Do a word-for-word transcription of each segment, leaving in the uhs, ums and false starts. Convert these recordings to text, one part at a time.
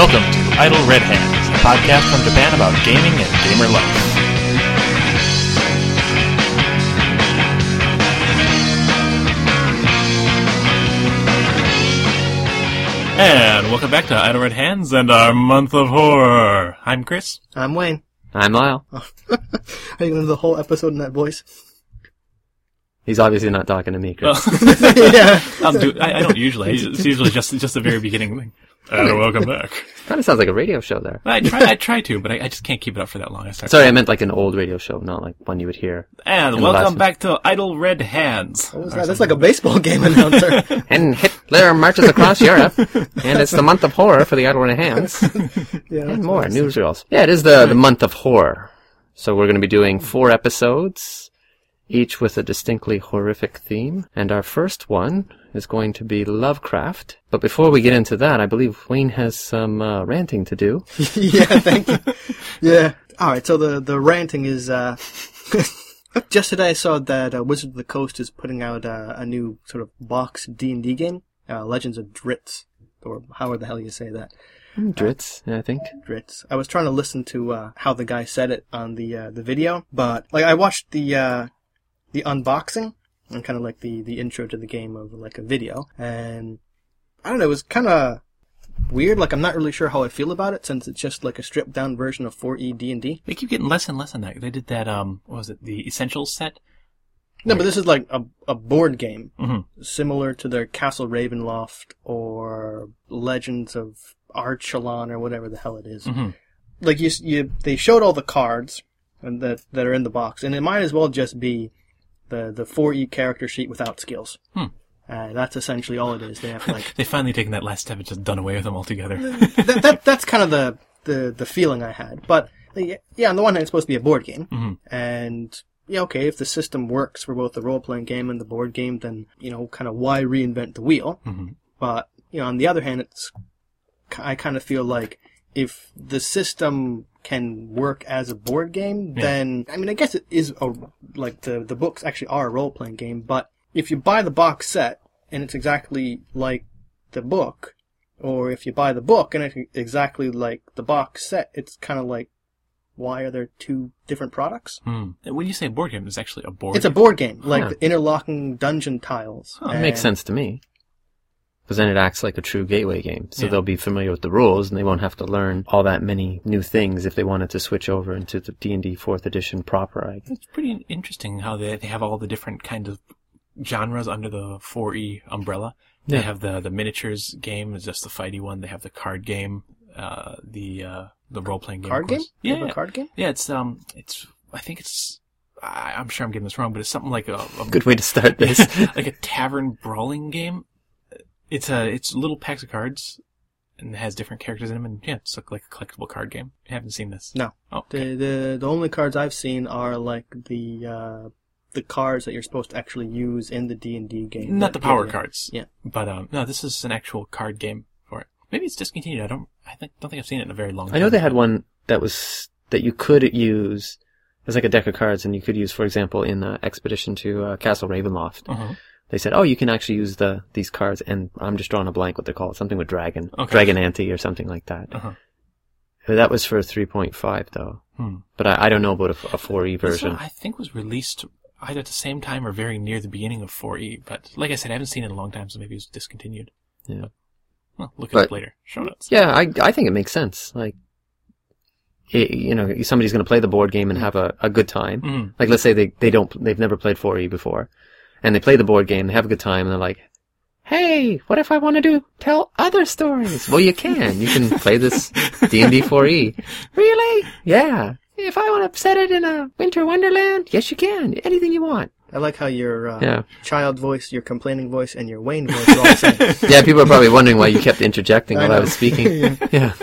Welcome to Idle Red Hands, a podcast from Japan about gaming and gamer life. And welcome back to Idle Red Hands and our month of horror. I'm Chris. I'm Wayne. I'm Lyle. Oh. Are you going to do the whole episode in that voice? He's obviously not talking to me, Chris. Well, yeah. I'll do, I, I don't usually. It's usually just just the very beginning thing. And welcome back. Kind of sounds like a radio show there. I try, I try to, but I, I just can't keep it up for that long. I start Sorry, I meant like an old radio show, not like one you would hear. And welcome back to Idle Red Hands. What was that? That's like a baseball game announcer. And Hitler marches across Europe, and it's the month of horror for the Idle Red Hands. Yeah, and more newsreels. Yeah, it is the, the month of horror. So we're going to be doing four episodes, each with a distinctly horrific theme. And our first one is going to be Lovecraft. But before we get into that, I believe Wayne has some uh, ranting to do. Yeah, thank you. Yeah. All right, so the, the ranting is... Uh, just today I saw that uh, Wizard of the Coast is putting out uh, a new sort of box D and D game, uh, Legends of Drizzt, or however the hell you say that. Drizzt, uh, I think. Drizzt. I was trying to listen to uh, how the guy said it on the uh, the video, but like I watched the uh, the unboxing and kind of like the, the intro to the game of like a video, and I don't know, it was kind of weird. Like I'm not really sure how I feel about it since it's just like a stripped down version of four E D and D. They keep getting less and less on that. They did that. Um, what was it? The Essentials set. No, but this is like a a board game, Mm-hmm. similar to their Castle Ravenloft or Legends of Archelon or whatever the hell it is. Mm-hmm. Like you, you, they showed all the cards and that that are in the box, and it might as well just be the the four E character sheet without skills. Hmm. Uh, that's essentially all it is. They have like They've finally taken that last step and just done away with them altogether. that, that. That's kind of the, the the feeling I had. But yeah, on the one hand, it's supposed to be a board game, Mm-hmm. and yeah, okay, if the system works for both the role playing game and the board game, then you know, kind of why reinvent the wheel? Mm-hmm. But you know, on the other hand, it's I kind of feel like if the system can work as a board game, Yeah. then I mean, I guess it is a like the the books actually are a role playing game. But if you buy the box set and it's exactly like the book, or if you buy the book and it's exactly like the box set, it's kind of like, why are there two different products? Hmm. When you say board game, it's actually a board. It's a game. board game, like Huh. the interlocking dungeon tiles. It makes And- sense to me. Because then it acts like a true gateway game. So Yeah. they'll be familiar with the rules, and they won't have to learn all that many new things if they wanted to switch over into the D and D fourth edition proper, I guess. It's pretty interesting how they they have all the different kinds of genres under the four E umbrella. They Yeah. have the the miniatures game is just the fighty one. They have the card game, uh, the uh, the role playing game. Card of game? course. You Yeah, have a yeah. card game? Yeah, it's um, it's I think it's I, I'm sure I'm getting this wrong, but it's something like a, a Good way to start this. like a tavern brawling game. It's a it's little packs of cards, and it has different characters in them, and yeah, it's like, like a collectible card game. I haven't seen this. No. Oh, okay. The, the the only cards I've seen are like the uh, the cards that you're supposed to actually use in the D and D game. Not that the power give you- cards. Yeah. But um, no, this is an actual card game for it. Maybe it's discontinued. I don't. I think don't think I've seen it in a very long time. I know they had one that was, that you could use, it was like a deck of cards, and you could use, for example, in uh, Expedition to uh, Castle Ravenloft. Uh-huh. They said, oh, you can actually use the these cards, and I'm just drawing a blank what they're called, something with dragon, Okay. dragon ante or something like that. Uh-huh. That was for three point five though, Hmm. but I, I don't know about a, a four E This version. one, I think was released either at the same time or very near the beginning of four E. But like I said, I haven't seen it in a long time, so maybe it was discontinued. Yeah. But, well, look it But- up later. Show notes. Yeah, I I think it makes sense. Like, it, you know, somebody's going to play the board game and have a, a good time. Mhm. Like, let's say they they don't they've never played four E before, and they play the board game, they have a good time, and they're like, hey, what if I want to do tell other stories? Well, you can. You can play this D and D four E. Really? Yeah. If I want to set it in a winter wonderland, yes, you can. Anything you want. I like how your uh, Yeah. child voice, your complaining voice, and your Wayne voice are all the same. Yeah, people are probably wondering why you kept interjecting I while I know. was speaking. Yeah.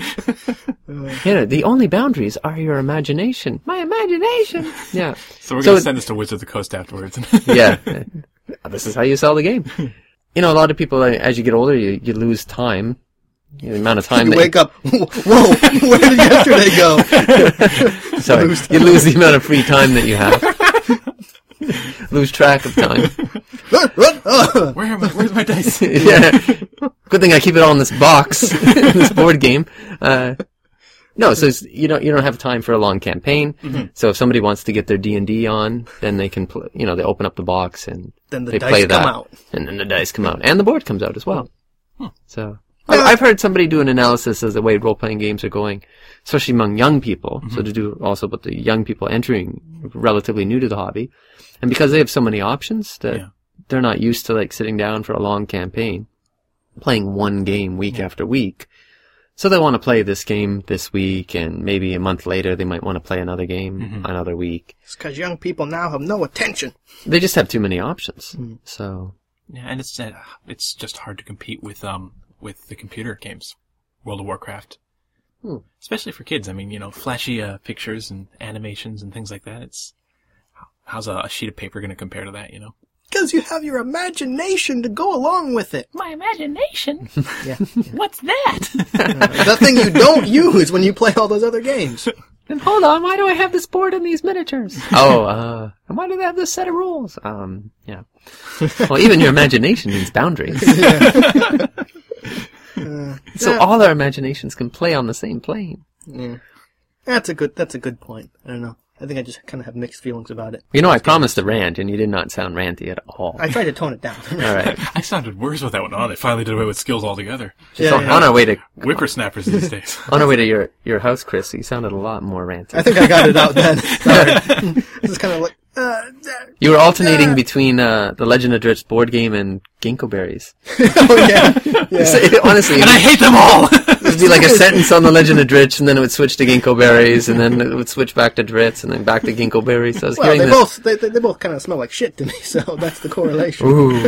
You know, the only boundaries are your imagination. My imagination. Yeah. So we're So gonna it- send this to Wizard of the Coast afterwards. Yeah. This is how you sell the game. You know, a lot of people, uh, as you get older, you, you lose time. The amount of time You that wake up, whoa, where did yesterday go? Sorry, lose you lose the amount of free time that you have. Lose track of time. Where am I? Where's my dice? Yeah. Good thing I keep it all in this box, this board game. Uh, no, so it's, you don't you don't have time for a long campaign. Mm-hmm. So if somebody wants to get their D and D on, then they can, pl- you know, they open up the box and Then the they dice play come that, out. and then the dice come out, and the board comes out as well. Hmm. So I've, I've heard somebody do an analysis of the way role-playing games are going, especially among young people. Mm-hmm. So to do also with the young people entering, relatively new to the hobby, and because they have so many options that Yeah. they're not used to like sitting down for a long campaign, playing one game week Yeah. after week. So they want to play this game this week, and maybe a month later they might want to play another game Mm-hmm. another week. It's because young people now have no attention. They just have too many options. Mm. So Yeah, and it's uh, it's just hard to compete with um with the computer games, World of Warcraft, Hmm. especially for kids. I mean, you know, flashy uh, pictures and animations and things like that. It's how's a, a sheet of paper going to compare to that? You know, Because you have your imagination to go along with it. my imagination. Yeah. What's that? The thing you don't use when you play all those other games. then hold on, why do I have this board and these miniatures? oh, uh, and why do they have this set of rules? Um, yeah. Well, even your imagination needs boundaries. Uh, So yeah. all our imaginations can play on the same plane. Yeah. That's a good. That's a good point. I don't know. I think I just kind of have mixed feelings about it. You know, I promised a rant, and you did not sound ranty at all. I tried to tone it down. All right. I sounded worse with that one. Oh, they finally did away with skills altogether. Yeah, so yeah. on our way to Whippersnappers these days. on our way to your your house, Chris, you sounded a lot more ranty. I think I got it out then. Sorry. It's kind of like. Uh, You were alternating between uh, the Legend of Dritz board game and ginkgo berries. oh yeah. Yeah. So, honestly, And I hate them all! it would be like a sentence on the Legend of Dritz, and then it would switch to ginkgo berries, and then it would switch back to Dritz, and then back to ginkgo berries. So I was Well, hearing they this. both they, they, they both kind of smell like shit to me, so that's the correlation.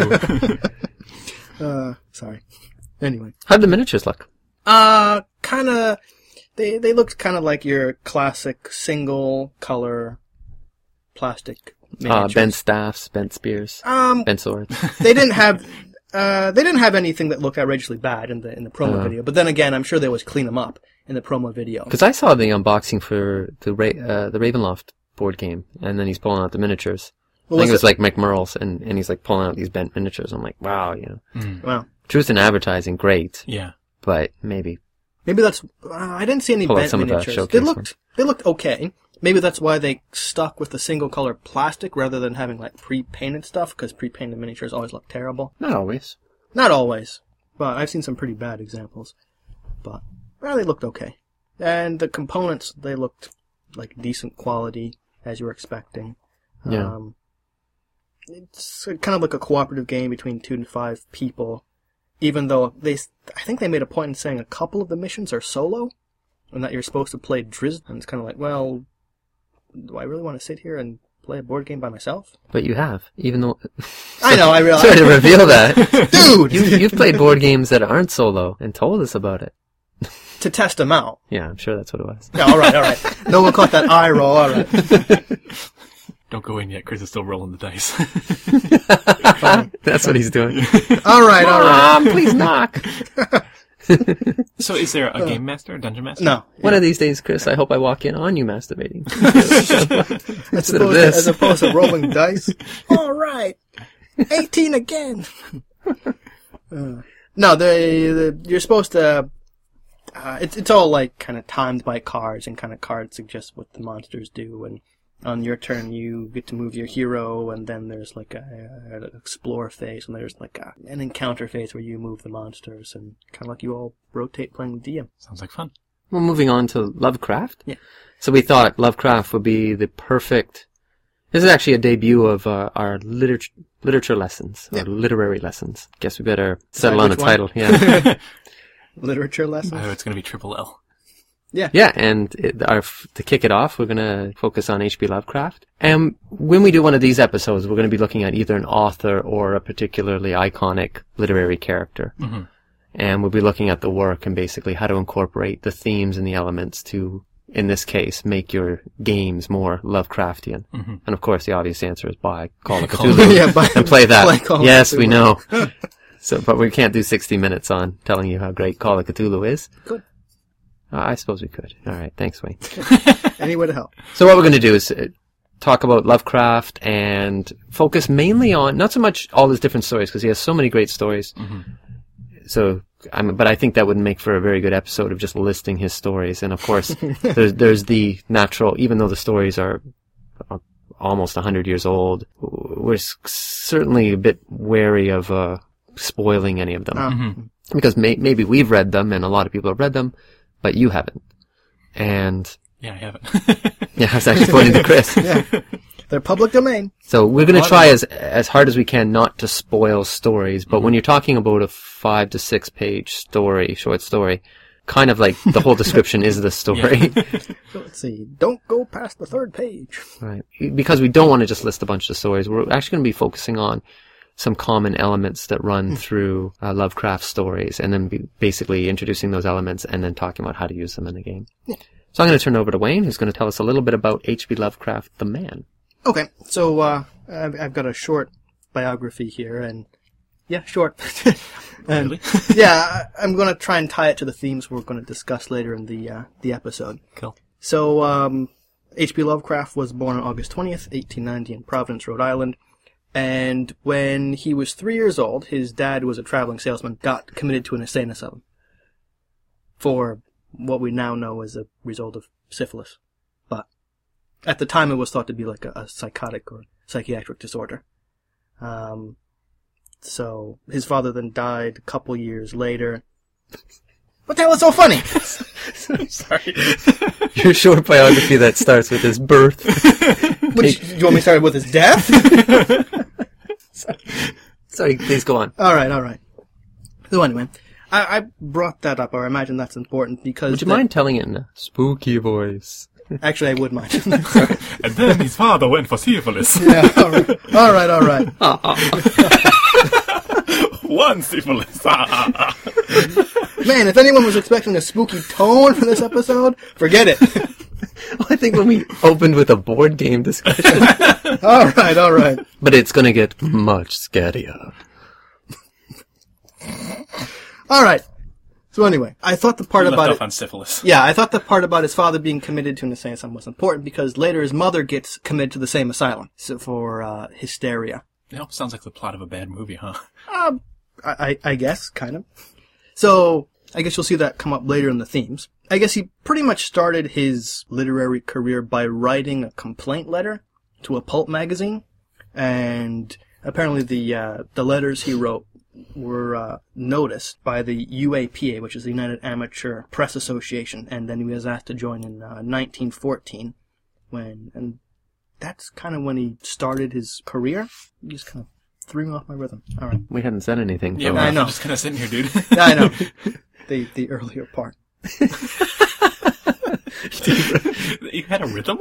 Ooh. Uh, sorry. Anyway, How'd the miniatures look? uh, kind of they they looked kind of like your classic single color plastic Uh, miniatures. bent staffs, bent spears, Um, bent swords. they didn't have. Uh, they didn't have anything that looked outrageously bad in the in the promo Uh. video, but then again, I'm sure they always clean them up in the promo video. Because I saw the unboxing for the Ra- uh, the Ravenloft board game, and then he's pulling out the miniatures. Well, I think it was was like McMurrell's, and, and he's like pulling out these bent miniatures. I'm like, wow, you know. Mm. Well, Truth in advertising, great, Yeah. but maybe. maybe that's. Uh, I didn't see any Pull out bent some of the miniatures. They showcase looked. ones. They looked okay. Maybe that's why they stuck with the single color plastic rather than having like pre-painted stuff, because pre-painted miniatures always look terrible. Not always. Not always, but I've seen some pretty bad examples. But well, they looked okay, and the components they looked like decent quality as you were expecting. Yeah. Um, it's kind of like a cooperative game between two to five people, even though they, I think they made a point in saying a couple of the missions are solo, and that you're supposed to play Drizzt, and it's kind of like, well, do I really want to sit here and play a board game by myself? But you have, even though. I know, I realize. Sorry to reveal that. Dude! You, you've played board games that aren't solo and told us about it. To test them out. Yeah, I'm sure that's what it was. Yeah, alright, alright. No one caught that eye roll, alright. Don't go in yet. Chris is still rolling the dice. That's what he's doing. Alright, alright. Mom, please knock. So is there a game master, a dungeon master? No. One of these days, Chris, I hope I walk in on you masturbating. As Instead of opposed, to, this. as opposed to rolling dice. Alright. eighteen again. Uh, no, they, the, you're supposed to, uh, it's, it's all like kind of timed by cards, and kind of cards suggest what the monsters do, and on your turn you get to move your hero, and then there's like a, a, an explore phase, and there's like a, an encounter phase where you move the monsters, and kind of like you all rotate playing the D M. Sounds like fun. Well, moving on to Lovecraft. Yeah. So we thought Lovecraft would be the perfect. This is actually a debut of uh, our literature literature lessons, Yeah. or literary lessons. Guess we better settle on a which one? title. Yeah. Literature lessons? Oh, it's going to be triple L. Yeah, and it, our, to kick it off, we're going to focus on H P Lovecraft. And when we do one of these episodes, we're going to be looking at either an author or a particularly iconic literary character. Mm-hmm. And we'll be looking at the work and basically how to incorporate the themes and the elements to, in this case, make your games more Lovecraftian. Mm-hmm. And of course, the obvious answer is buy Call of Call of Cthulhu Yeah, by- and play that. play Call of Yes, we Cthulhu. know. So, but we can't do sixty minutes on telling you how great Call of Cthulhu is. Good. Uh, I suppose we could. All right. Thanks, Wayne. Any way to help. So what we're going to do is uh, talk about Lovecraft and focus mainly on, not so much all his different stories, because he has so many great stories. Mm-hmm. So, I mean, but I think that would make for a very good episode of just listing his stories. And of course, there's, there's the natural, even though the stories are almost one hundred years old, we're certainly a bit wary of uh, spoiling any of them. Mm-hmm. Because may- maybe we've read them, and a lot of people have read them, but you haven't. And... Yeah, I haven't. Yeah, I was actually pointing to Chris. Yeah. They're public domain. So we're going to try as as hard as we can not to spoil stories, but mm-hmm. when you're talking about a five to six page story, short story, kind of like the whole description is the story. Yeah. So let's see. Don't go past the third page. Right. Because we don't want to just list a bunch of stories. We're actually going to be focusing on some common elements that run through uh, Lovecraft stories, and then be basically introducing those elements and then talking about how to use them in the game. Yeah. So I'm going to turn over to Wayne, who's going to tell us a little bit about H P Lovecraft, the man. Okay, so uh, I've, I've got a short biography here, and yeah, short. and, really? Yeah, I, I'm going to try and tie it to the themes we're going to discuss later in the uh, the episode. Cool. So um, H P Lovecraft was born on August twentieth, eighteen ninety, in Providence, Rhode Island. And when he was three years old, his dad, who was a traveling salesman, got committed to an insane asylum for what we now know as a result of syphilis. But at the time, it was thought to be like a, a psychotic or psychiatric disorder. Um, so his father then died a couple years later. What the hell is so funny? Sorry. Your short biography that starts with his birth. Which, do you want me to start with his death? Sorry. Sorry, please go on. All right, all right. So anyway, I, I brought that up, or I imagine that's important because... Would you the, mind telling it in a spooky voice? Actually, I would mind. Sorry. And then his father went for syphilis. Yeah, all right, all right. All right. One syphilis. Man, if anyone was expecting a spooky tone for this episode, forget it. Well, I think when we opened with a board game discussion. All right, all right. But it's going to get much scarier. All right. So anyway, I thought the part we about left it, off on syphilis. Yeah, I thought the part about his father being committed to an insane asylum was important because later his mother gets committed to the same asylum so for uh, hysteria. It almost sounds like the plot of a bad movie, huh? Um, I, I guess, kind of. So, I guess you'll see that come up later in the themes. I guess he pretty much started his literary career by writing a complaint letter to a pulp magazine, and apparently the uh, the letters he wrote were uh, noticed by the U A P A, which is the United Amateur Press Association, and then he was asked to join in uh, nineteen fourteen, when, and that's kind of when he started his career. He just kind of threw me off my rhythm. All right. We hadn't said anything. Yeah, I I'm know. just kind of sitting here, dude. Yeah, I know. The the earlier part. You had a rhythm?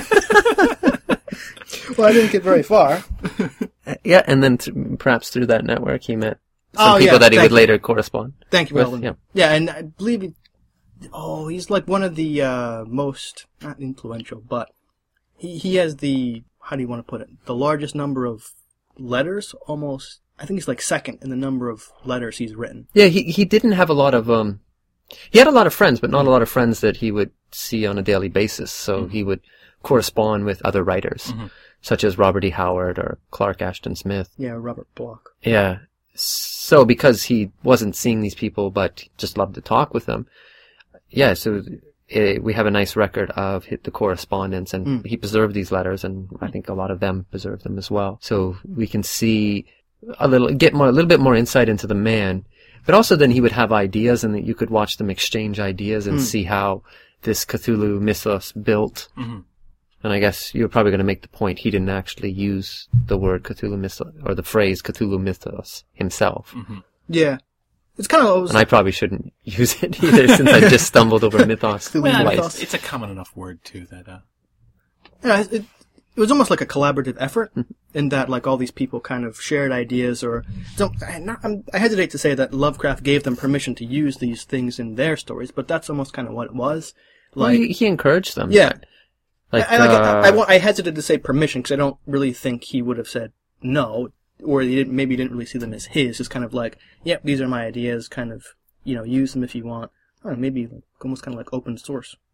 Well, I didn't get very far. Yeah, and then th- perhaps through that network he met some Oh, people yeah, that he thank would you. later correspond Thank you, with. Melvin. Yeah. Yeah, and I believe he, oh, he's like one of the uh, most, not influential, but he, he has the, how do you want to put it, the largest number of letters, almost, I think he's like second in the number of letters he's written. Yeah, he he didn't have a lot of um he had a lot of friends, but not a lot of friends that he would see on a daily basis. So Mm-hmm. he would correspond with other writers, Mm-hmm. such as Robert E. Howard or Clark Ashton Smith. Yeah, Robert Bloch. Yeah. So because he wasn't seeing these people, but just loved to talk with them. Yeah, so uh, we have a nice record of the correspondence, and Mm. he preserved these letters, and I think a lot of them preserved them as well. So we can see a little, get more, a little bit more insight into the man. But also then he would have ideas, and that you could watch them exchange ideas and Mm. see how this Cthulhu mythos built. Mm-hmm. And I guess you're probably going to make the point he didn't actually use the word Cthulhu mythos, or the phrase Cthulhu mythos himself. Mm-hmm. Yeah. It's kind of... And I probably shouldn't use it either, since I just stumbled over mythos Cthulhu Well, twice. mythos. it's a common enough word, too, that, uh... Yeah, it, it was almost like a collaborative effort in that, like, all these people kind of shared ideas, or so. I, not, I'm, I hesitate to say that Lovecraft gave them permission to use these things in their stories, but that's almost kind of what it was. Well, Like, he, he encouraged them. yeah, Like, I, I, like, uh, I, I, want- I hesitate to say permission because I don't really think he would have said no, or he didn't, maybe he didn't really see them as his. It's kind of like, yep, these are my ideas. Kind of, you know, use them if you want. I don't know, maybe like, almost kind of like open source. Hmm.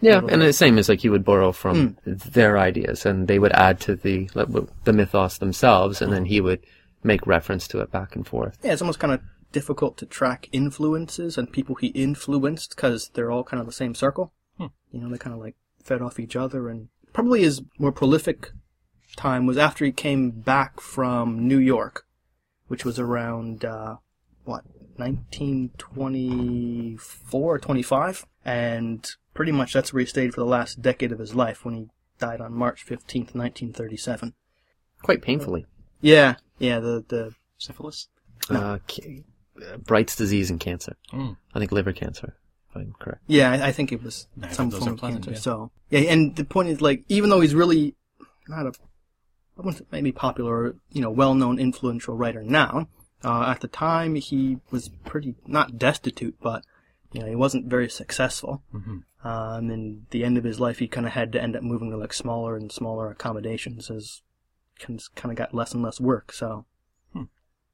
Yeah, little and bit. the same as like you would borrow from their ideas, and they would add to the like, the mythos themselves, and then he would make reference to it back and forth. Yeah, it's almost kind of difficult to track influences and people he influenced because they're all kind of the same circle. Hmm. You know, they kind of like fed off each other, and probably his more prolific time was after he came back from New York, which was around, uh, what, nineteen twenty-four or twenty-five? And pretty much that's where he stayed for the last decade of his life when he died on March fifteenth, nineteen thirty-seven. Quite painfully. Yeah, yeah, the, the, Syphilis? Uh, ca- uh, Bright's disease and cancer. Mm. I think liver cancer, if I'm correct. yeah, I, I think it was Neither some of those form are of pleasant, cancer. yeah. So, yeah, and the point is, like, even though he's really not a, I wouldn't say maybe popular, or, you know, well-known, influential writer now, uh, at the time he was pretty, not destitute, but, you know, he wasn't very successful. Mm-hmm. Um, and the end of his life, he kind of had to end up moving to, like, smaller and smaller accommodations as kind of got less and less work, so. Hmm.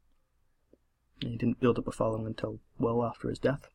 He didn't build up a following until well after his death.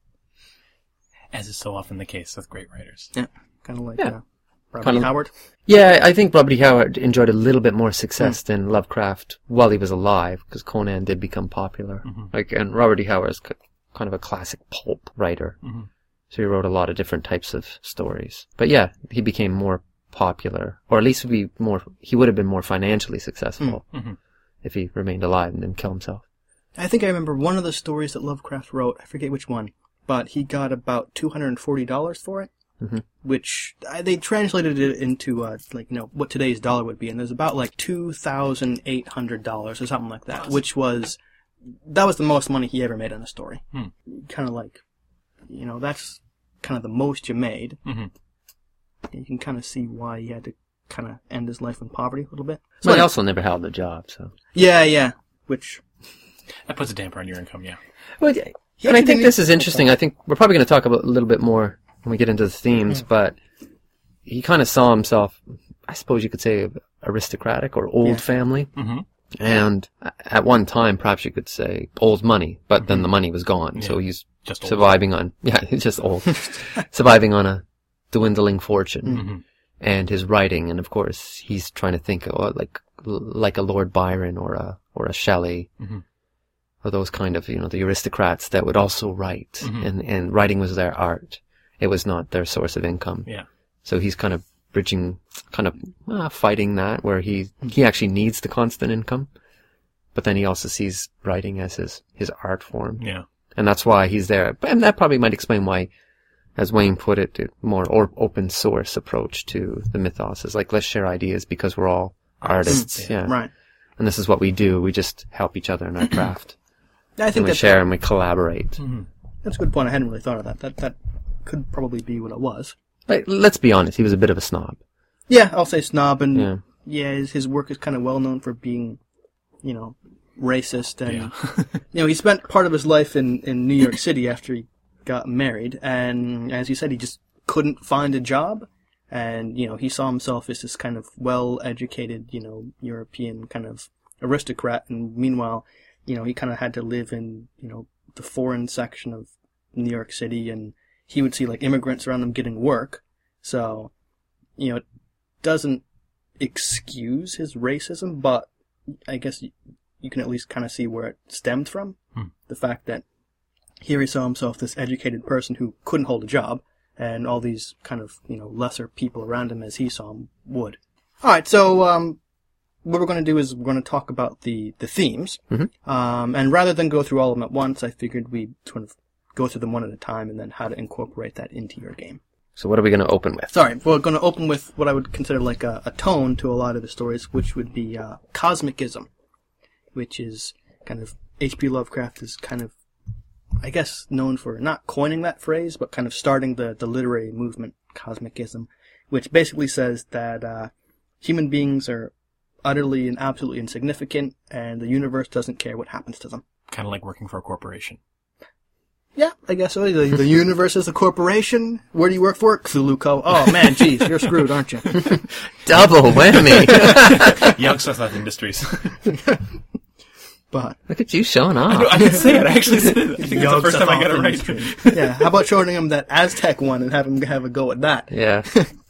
As is so often the case with great writers. Yeah, kind of like Yeah. uh, Robert Kinda- Howard. Yeah, I think Robert E. Howard enjoyed a little bit more success Hmm. than Lovecraft while he was alive, because Conan did become popular. Mhm. Like, and Robert E. Howard is k- kind of a classic pulp writer, Mhm. so he wrote a lot of different types of stories. But yeah, he became more popular, or at least be more. He would have been more financially successful Mhm. if he remained alive and didn't kill himself. I think I remember one of the stories that Lovecraft wrote. I forget which one, but he got about two hundred and forty dollars for it, Mhm. which uh, they translated it into uh, like you know what today's dollar would be, and it was about like two thousand eight hundred dollars or something like that, which was that was the most money he ever made on a story. Hmm. Kind of like, you know, that's kind of the most you made. Mhm. You can kind of see why he had to kind of end his life in poverty a little bit. So he also never held a job, so. Yeah, yeah. Which That puts a damper on your income, yeah. Well, yeah, He and I actually think didn't this even- is interesting. I think we're probably going to talk about a little bit more when we get into the themes, but he kind of saw himself, I suppose you could say, aristocratic or old Yeah. family. Mm-hmm. And at one time, perhaps you could say old money, but then the money was gone. So Yeah. he's Just old. surviving on, yeah, he's just old, surviving on a dwindling fortune Mm-hmm. and his writing. And of course, he's trying to think of like, like a Lord Byron or a, or a Shelley. Mm-hmm. Or those kind of, you know, the aristocrats that would also write, Mhm. and, and writing was their art. It was not their source of income. Yeah. So he's kind of bridging, kind of uh, fighting that, where he, he actually needs the constant income, but then he also sees writing as his, his art form. Yeah. And that's why he's there. And that probably might explain why, as Wayne put it, a more or, open source approach to the mythos is like, let's share ideas because we're all artists. Mm, yeah. right. And this is what we do. We just help each other in our craft. I think And we that's share and we collaborate. Mm-hmm. that's a good point. I hadn't really thought of that. That that could probably be what it was. Like, let's be honest, he was a bit of a snob. Yeah, I'll say snob, and Yeah. yeah, his, his work is kind of well known for being, you know, racist, and Yeah. you know, he spent part of his life in in New York City after he got married, and as you said, he just couldn't find a job, and you know, he saw himself as this kind of well-educated, you know, European kind of aristocrat, and meanwhile, you know, he kind of had to live in, you know, the foreign section of New York City, and he would see like immigrants around them getting work, so, you know, it doesn't excuse his racism, but I guess you, you can at least kind of see where it stemmed from. Hmm. The fact that here he saw himself this educated person who couldn't hold a job, and all these kind of, you know, lesser people around him as he saw him would. Alright, so, um, what we're going to do is we're going to talk about the, the themes. Mhm. Um, and rather than go through all of them at once, I figured we'd sort of go through them one at a time and then how to incorporate that into your game. So what are we going to open with? Sorry, we're going to open with what I would consider like a, a tone to a lot of the stories, which would be uh, cosmicism, which is kind of, H P Lovecraft is kind of, I guess, known for not coining that phrase, but kind of starting the, the literary movement, cosmicism, which basically says that uh, human beings are utterly and absolutely insignificant, and the universe doesn't care what happens to them. Kind of like working for a corporation. Yeah, I guess so. The, the universe is a corporation. Where do you work for? Cthulhu Co. Oh, man, geez, you're screwed, aren't you? Double whammy! Young Seth Industries. But Look at you showing off. I can say it. I actually said it. I think it's the first time I got it right. Yeah, how about showing him that Aztec one and have him have a go at that? Yeah.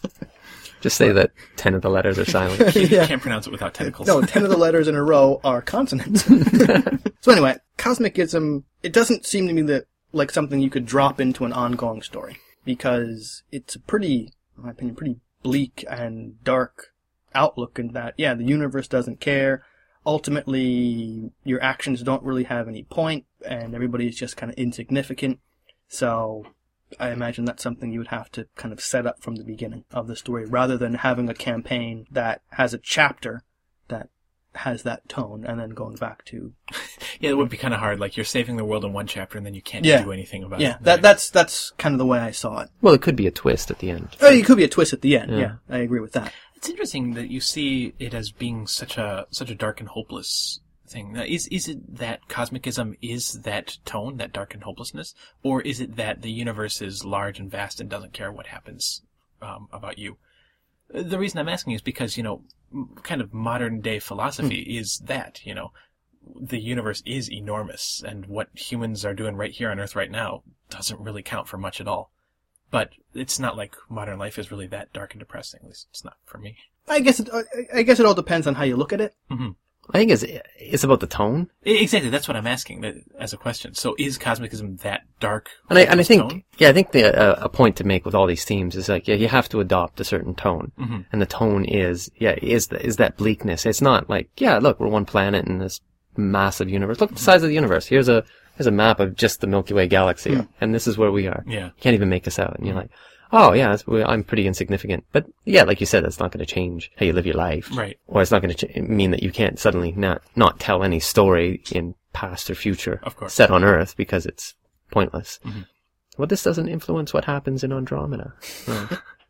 Just say that ten of the letters are silent. You Yeah. can't pronounce it without tentacles. No, ten of the letters in a row are consonants. So anyway, Cosmicism, it doesn't seem to me that like something you could drop into an ongoing story, because it's a pretty, in my opinion, pretty bleak and dark outlook in that, yeah, the universe doesn't care. Ultimately, your actions don't really have any point, and everybody's just kind of insignificant. So I imagine that's something you would have to kind of set up from the beginning of the story, rather than having a campaign that has a chapter that has that tone, and then going back to... Yeah, it would be kind of hard. Like, you're saving the world in one chapter, and then you can't Yeah. do anything about Yeah, it. that, that's that's kind of the way I saw it. Well, it could be a twist at the end. Oh, it could be a twist at the end, yeah. Yeah. I agree with that. It's interesting that you see it as being such a such a dark and hopeless thing. Now, is is it that cosmicism is that tone, that dark and hopelessness, or is it that the universe is large and vast and doesn't care what happens um, about you? The reason I'm asking is because, you know, m- kind of modern day philosophy Hmm. is that, you know, the universe is enormous, and what humans are doing right here on Earth right now doesn't really count for much at all. But it's not like modern life is really that dark and depressing. At least it's not for me. I guess it, I guess it all depends on how you look at it. Mm-hmm. I think it's it's about the tone, Exactly, that's what I'm asking that, as a question. So is cosmicism that dark? and I and I hopeless think tone? yeah, I think the uh, a point to make with all these themes is like yeah, you have to adopt a certain tone, Mm-hmm. and the tone is yeah is the, is that bleakness. It's not like yeah, look, we're one planet in this massive universe. Look at the size of the universe. Here's a here's a map of just the Milky Way galaxy, Mm. and this is where we are. Yeah. You can't even make us out, and you're like, oh yeah, that's, we- I'm pretty insignificant. But yeah, like you said, that's not going to change how you live your life, Right. or it's not going to ch- mean that you can't suddenly not not tell any story in past or future Of course. set on Earth because it's pointless. Mhm. Well, this doesn't influence what happens in Andromeda. No.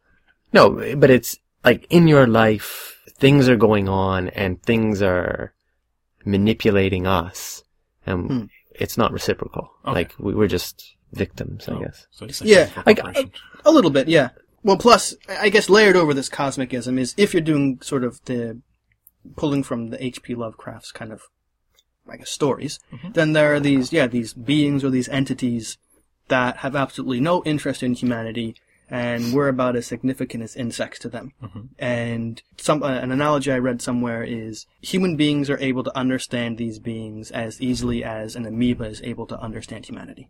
No, but it's like in your life, things are going on and things are manipulating us, and Hmm. it's not reciprocal. Okay. Like we, we're just victims, I Oh, guess. So it's a Yeah, for I- corporation. A little bit, yeah. Well, plus, I guess layered over this cosmicism is if you're doing sort of the pulling from the H P Lovecraft's kind of, I guess, stories, Mhm. then there are these, yeah, these beings or these entities that have absolutely no interest in humanity, and we're about as significant as insects to them. Mhm. And some uh, an analogy I read somewhere is human beings are able to understand these beings as easily as an amoeba is able to understand humanity.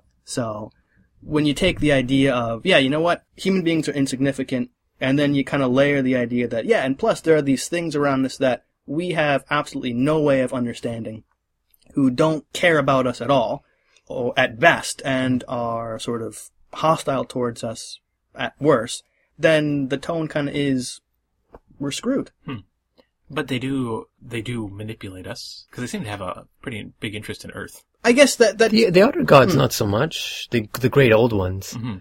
So when you take the idea of, yeah, you know what, human beings are insignificant, and then you kind of layer the idea that, yeah, and plus there are these things around us that we have absolutely no way of understanding, who don't care about us at all, or at best, and are sort of hostile towards us at worst, then the tone kind of is, we're screwed. But they do they do manipulate us because they seem to have a pretty big interest in Earth. I guess that, that, The, the outer gods, not so much. The the great old ones. Mm-hmm.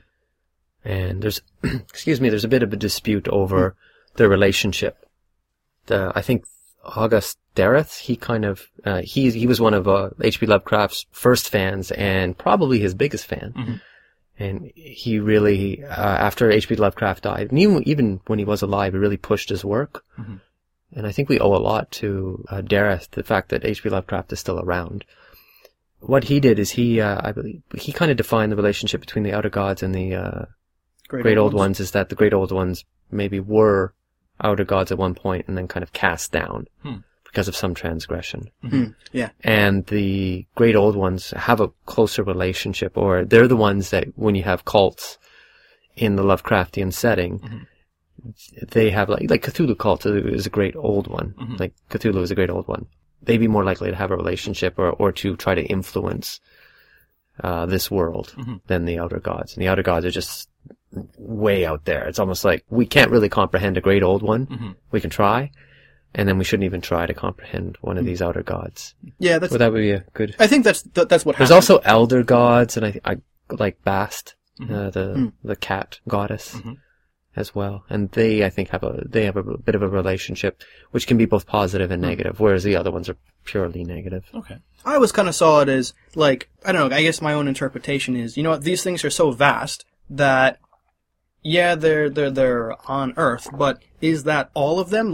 And there's, excuse me, there's a bit of a dispute over their relationship. The, I think August Dereth, he kind of, uh, he, he was one of, uh, H P Lovecraft's first fans and probably his biggest fan. Mhm. And he really, uh, after H P Lovecraft died, and even, even when he was alive, he really pushed his work. Mhm. And I think we owe a lot to, uh, Dereth, the fact that H P Lovecraft is still around. What he did is he, uh, I believe, he kind of defined the relationship between the outer gods and the, uh, great old ones is that the great old ones maybe were outer gods at one point and then kind of cast down Hmm. because of some transgression. Hmm, yeah. And the great old ones have a closer relationship, or they're the ones that when you have cults in the Lovecraftian setting, Mhm. they have like, like Cthulhu cult is a great old one. Mhm. Like Cthulhu is a great old one. They'd be more likely to have a relationship or, or to try to influence uh, this world Mhm. than the outer gods. And the outer gods are just way out there. It's almost like we can't really comprehend a great old one. Mhm. We can try, and then we shouldn't even try to comprehend one of these outer gods. Yeah, that's, Well, that would be a good. I think that's, that, that's what There's happens. also elder gods, and I, I like Bast, Mhm. uh, the Mm. the cat goddess, Mhm. as well. And they, I think, have a they have a bit of a relationship, which can be both positive and negative, whereas the other ones are purely negative. Okay. I always kind of saw it as, like, I don't know, I guess my own interpretation is, you know what, these things are so vast that, yeah, they're, they're, they're on Earth, but is that all of them? Like,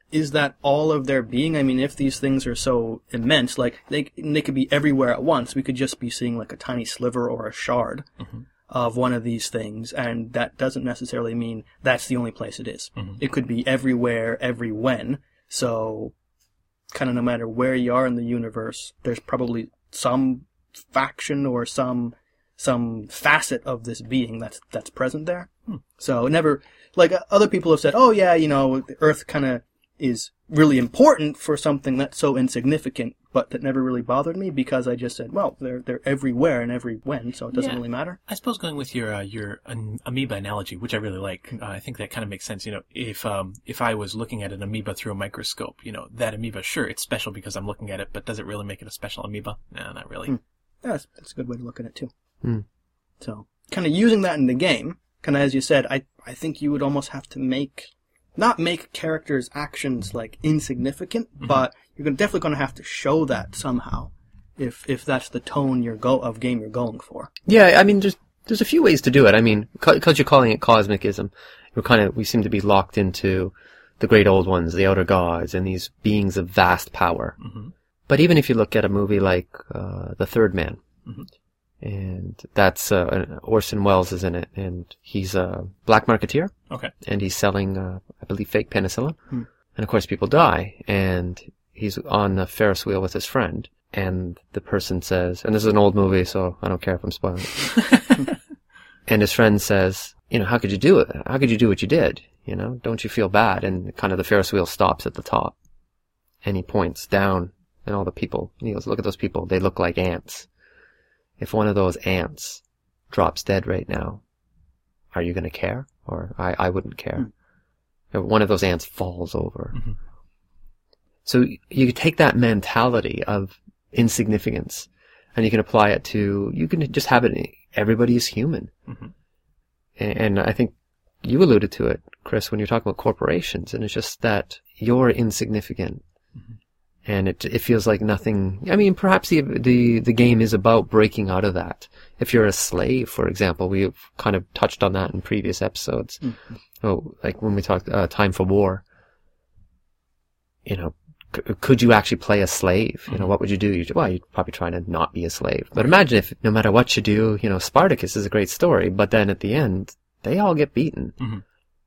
is that all of their being? I mean, if these things are so immense, like, they they could be everywhere at once. We could just be seeing, like, a tiny sliver or a shard mm-hmm. of one of these things, and that doesn't necessarily mean that's the only place it is. Mm-hmm. It could be everywhere, every when. So, kind of no matter where you are in the universe, there's probably some faction or some some facet of this being that's that's present there. Hmm. So, it never... Like, other people have said, oh, yeah, you know, the Earth kind of is really important for something that's so insignificant, but that never really bothered me because I just said, well, they're they're everywhere and every when, so it doesn't yeah, really matter. I suppose going with your uh, your an amoeba analogy, which I really like, uh, I think that kind of makes sense. You know, if um if I was looking at an amoeba through a microscope, you know, that amoeba, sure, it's special because I'm looking at it, but does it really make it a special amoeba? No, not really. Mm. Yeah, that's, that's a good way to look at it too. Mm. So, kind of using that in the game, kind of as you said, I I think you would almost have to make. Not make characters' actions, like, insignificant, mm-hmm. but you're definitely going to have to show that somehow, if if that's the tone you're go of game you're going for. Yeah, I mean, there's there's a few ways to do it. I mean, because you're calling it cosmicism, we're kind of we seem to be locked into the great old ones, the outer gods, and these beings of vast power. Mm-hmm. But even if you look at a movie like uh, The Third Man, mm-hmm. and that's uh, Orson Welles is in it, and he's a black marketeer. Okay. And he's selling, uh, I believe, fake penicillin. Hmm. And of course people die. And he's on a Ferris wheel with his friend. And the person says, and this is an old movie, so I don't care if I'm spoiling it. And his friend says, you know, how could you do it? How could you do what you did? You know, don't you feel bad? And kind of the Ferris wheel stops at the top. And he points down, and all the people, and he goes, look at those people. They look like ants. If one of those ants drops dead right now, are you going to care? Or I, I wouldn't care. Mm. If one of those ants falls over. Mm-hmm. So you take that mentality of insignificance and you can apply it to, you can just have it, everybody is human. Mm-hmm. And, and I think you alluded to it, Chris, when you're talking about corporations, and it's just that you're insignificant. Mm-hmm. And it it feels like nothing. I mean, perhaps the the the game is about breaking out of that. If you're a slave, for example, we've kind of touched on that in previous episodes. Mm-hmm. Oh, like when we talked uh, Time for War. You know, c- could you actually play a slave? Mm-hmm. You know, what would you do? You'd, well, you'd probably try to not be a slave. But imagine if, no matter what you do, you know, Spartacus is a great story, but then at the end, they all get beaten, mm-hmm.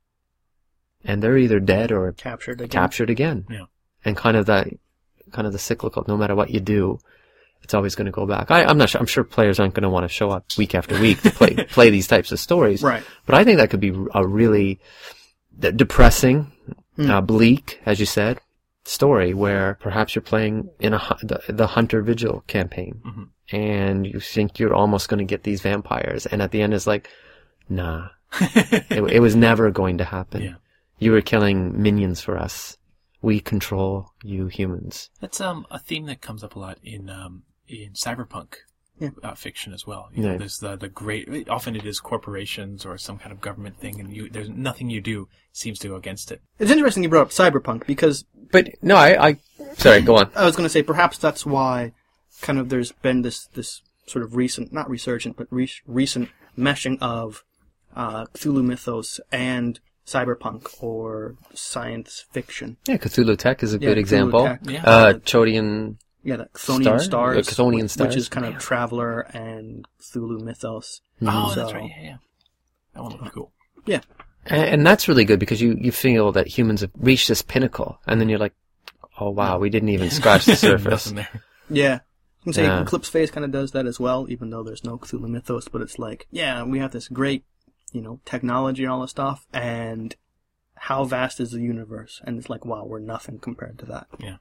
and they're either dead or captured again. Captured again. Yeah, and kind of that. Kind of the cyclical, no matter what you do, it's always going to go back. I, I'm not sure, I'm sure players aren't going to want to show up week after week to play, play these types of stories. Right. But I think that could be a really d- depressing, mm. uh, bleak, as you said, story where perhaps you're playing in a, the, the Hunter Vigil campaign mm-hmm. and you think you're almost going to get these vampires. And at the end it's like, nah, it, it was never going to happen. Yeah. You were killing minions for us. We control you humans. That's um a theme that comes up a lot in um in cyberpunk yeah. uh, fiction as well. You yeah. know, there's the the great. Often it is corporations or some kind of government thing, and you there's nothing you do seems to go against it. It's interesting you brought up cyberpunk because. But no, I, I sorry, go on. I was going to say perhaps that's why, kind of, there's been this this sort of recent, not resurgent, but re- recent meshing of uh, Cthulhu mythos and cyberpunk or science fiction. Yeah, Cthulhu Tech is a yeah, good Cthulhu example. Tech. Yeah. Uh, Chodian. Yeah, the Chthonian Star? Stars, Uh, Chthonian which, Stars. which is kind of Yeah. Traveler and Cthulhu mythos. Oh, So- that's right. Yeah, yeah. That one looked cool. Yeah, And, and that's really good because you, you feel that humans have reached this pinnacle, and then you're like, oh wow, we didn't even scratch the surface. Nothing there. yeah. I can say Yeah. Eclipse Phase kind of does that as well, even though there's no Cthulhu mythos. But it's like, yeah, we have this great, you know, technology and all this stuff, and how vast is the universe? And it's like, wow, we're nothing compared to that. Yeah.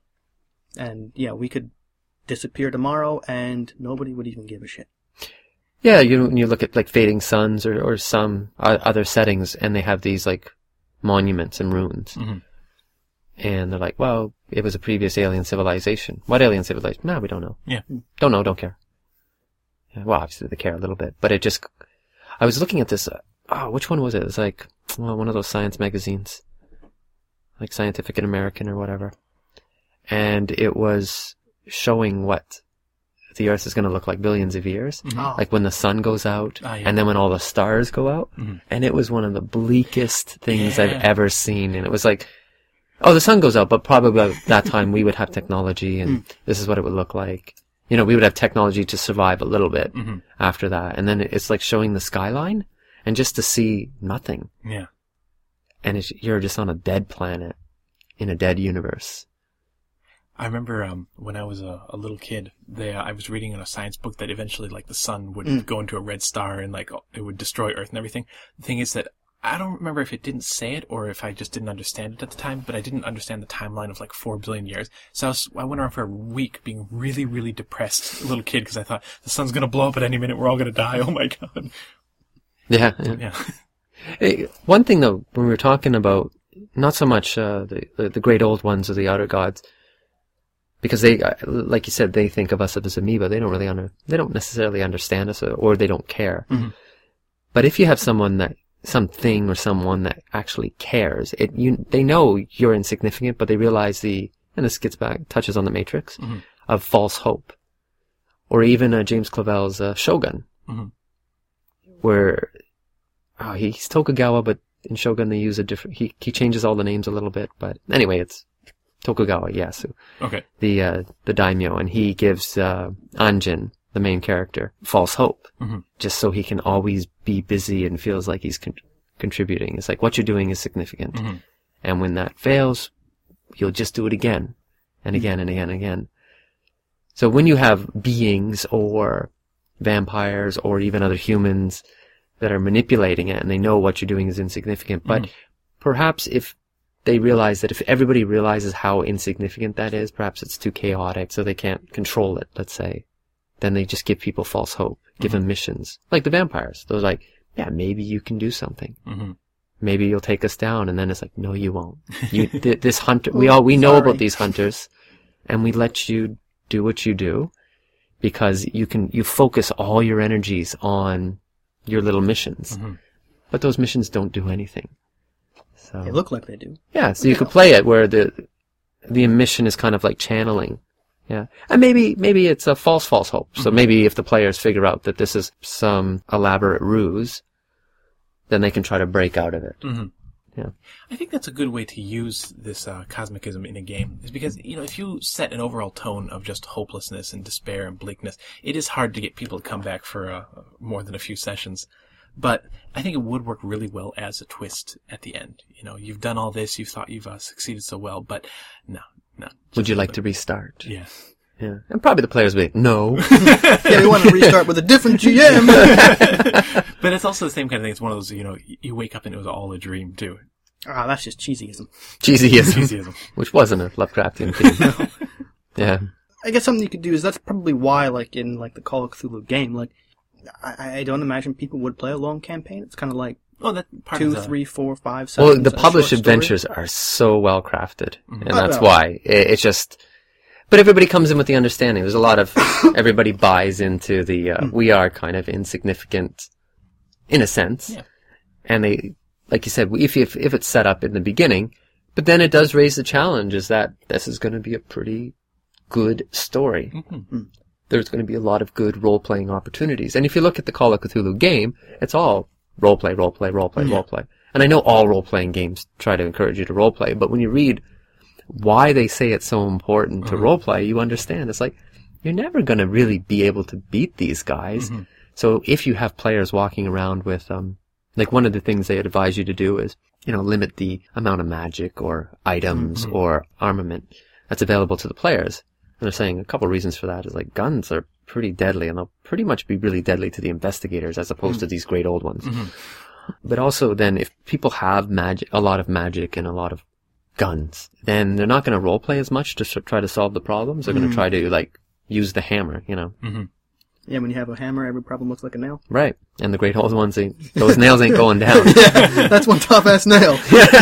And yeah, we could disappear tomorrow, and nobody would even give a shit. Yeah, you when you look at like Fading Suns or, or some uh, other settings, and they have these like monuments and ruins, Mm-hmm. and they're like, well, it was a previous alien civilization. What alien civilization? Nah, we don't know. Yeah. Don't know, don't care. Yeah, well, obviously they care a little bit, but it just, I was looking at this, uh, oh, which one was it? It was like, well, one of those science magazines, like Scientific and American or whatever. And it was showing what the Earth is going to look like billions of years. Mm-hmm. Oh. Like when the sun goes out, Ah, yeah. and then when all the stars go out. Mm-hmm. And it was one of the bleakest things Yeah. I've ever seen. And it was like, Oh, the sun goes out, but probably at that time we would have technology, and Mm. this is what it would look like. You know, we would have technology to survive a little bit Mm-hmm. after that, and then it's like showing the skyline, and just to see nothing, Yeah. and it's, you're just on a dead planet in a dead universe. I remember um, when I was a, a little kid, they, uh, I was reading in a science book that eventually, like, the sun would Mm. go into a red star and, like, it would destroy Earth and everything. The thing is that I don't remember if it didn't say it or if I just didn't understand it at the time, but I didn't understand the timeline of, like, four billion years. So I, was, I went around for a week being really, really depressed little kid because I thought, the sun's going to blow up at any minute, we're all going to die, oh my god. Yeah. yeah. Yeah. Hey, one thing though, when we were talking about not so much uh, the, the the great old ones or the outer gods, because they, uh, like you said, they think of us as amoeba. They don't really under, they don't necessarily understand us, or, or they don't care. Mm-hmm. But if you have someone that, something or someone that actually cares, it you they know you're insignificant, but they realize the, and this gets back, touches on the Matrix, Mm-hmm. of false hope, or even uh, James Clavell's uh, Shogun, Mm-hmm. where oh, he's Tokugawa, but in Shogun they use a different, he, he changes all the names a little bit, but anyway, it's Tokugawa Ieyasu, Okay. the, uh, the daimyo, and he gives, uh, Anjin, the main character, false hope, Mm-hmm. just so he can always be busy and feels like he's con- contributing. It's like, what you're doing is significant. Mm-hmm. And when that fails, you'll just do it again, and again, and again, and again. So when you have beings, or vampires, or even other humans, that are manipulating it, and they know what you're doing is insignificant. But Mhm. perhaps if they realize that if everybody realizes how insignificant that is, perhaps it's too chaotic, so they can't control it, let's say, then they just give people false hope, give Mhm. them missions. Like the vampires. They're like, yeah, maybe you can do something. Mm-hmm. Maybe you'll take us down. And then it's like, no, you won't. You, th- this hunter, we all, we know Sorry. about these hunters, and we let you do what you do, because you can, you focus all your energies on your little missions. Mm-hmm. But those missions don't do anything. So They look like they do. yeah, so you could play it where the the mission is kind of like channeling. Yeah. And maybe maybe it's a false false hope. So Mhm. maybe if the players figure out that this is some elaborate ruse, then they can try to break out of it. Mm-hmm. Yeah. I think that's a good way to use this uh, cosmicism in a game, is because, you know, if you set an overall tone of just hopelessness and despair and bleakness, it is hard to get people to come back for uh, more than a few sessions. But I think it would work really well as a twist at the end. You know, you've done all this, you thought you've uh, succeeded so well, but no, no. Would you like to restart? Yeah. Yeah. And probably the players would be, no. Yeah, we want to restart with a different G M. But it's also the same kind of thing. It's one of those, you know, y- you wake up and it was all a dream, too. Ah, that's just cheesyism. Cheesyism. Cheesyism. Which wasn't a Lovecraftian theme. Yeah. I guess something you could do is that's probably why, like in like the Call of Cthulhu game, like I, I don't imagine people would play a long campaign. It's kind of like Oh, that part two, of the, three, four, five, seven. Well, the published adventures are so well crafted, Mhm. and that's Oh, no. why it, it's just. But everybody comes in with the understanding. There's a lot of everybody buys into the uh, we are kind of insignificant, in a sense, Yeah. and they, like you said, if if if it's set up in the beginning, but then it does raise the challenge: is that this is going to be a pretty good story. Mhm. There's going to be a lot of good role playing opportunities, and if you look at the Call of Cthulhu game, it's all role play, role play, role play, Yeah. role play. And I know all role playing games try to encourage you to role play, but when you read why they say it's so important to Mhm. role play, you understand. It's like, you're never going to really be able to beat these guys. Mhm. So if you have players walking around with, um, like one of the things they advise you to do is, you know, limit the amount of magic or items Mhm. or armament that's available to the players. And they're saying a couple of reasons for that is like guns are pretty deadly, and they'll pretty much be really deadly to the investigators as opposed to these great old ones. Mhm. But also then if people have magic, a lot of magic and a lot of guns, then they're not going to roleplay as much to s- try to solve the problems. They're going to Mhm. try to like use the hammer, you know. Mhm. Yeah, when you have a hammer, every problem looks like a nail. Right. And the great old ones ain't, those nails ain't going down. Yeah, that's one tough ass nail.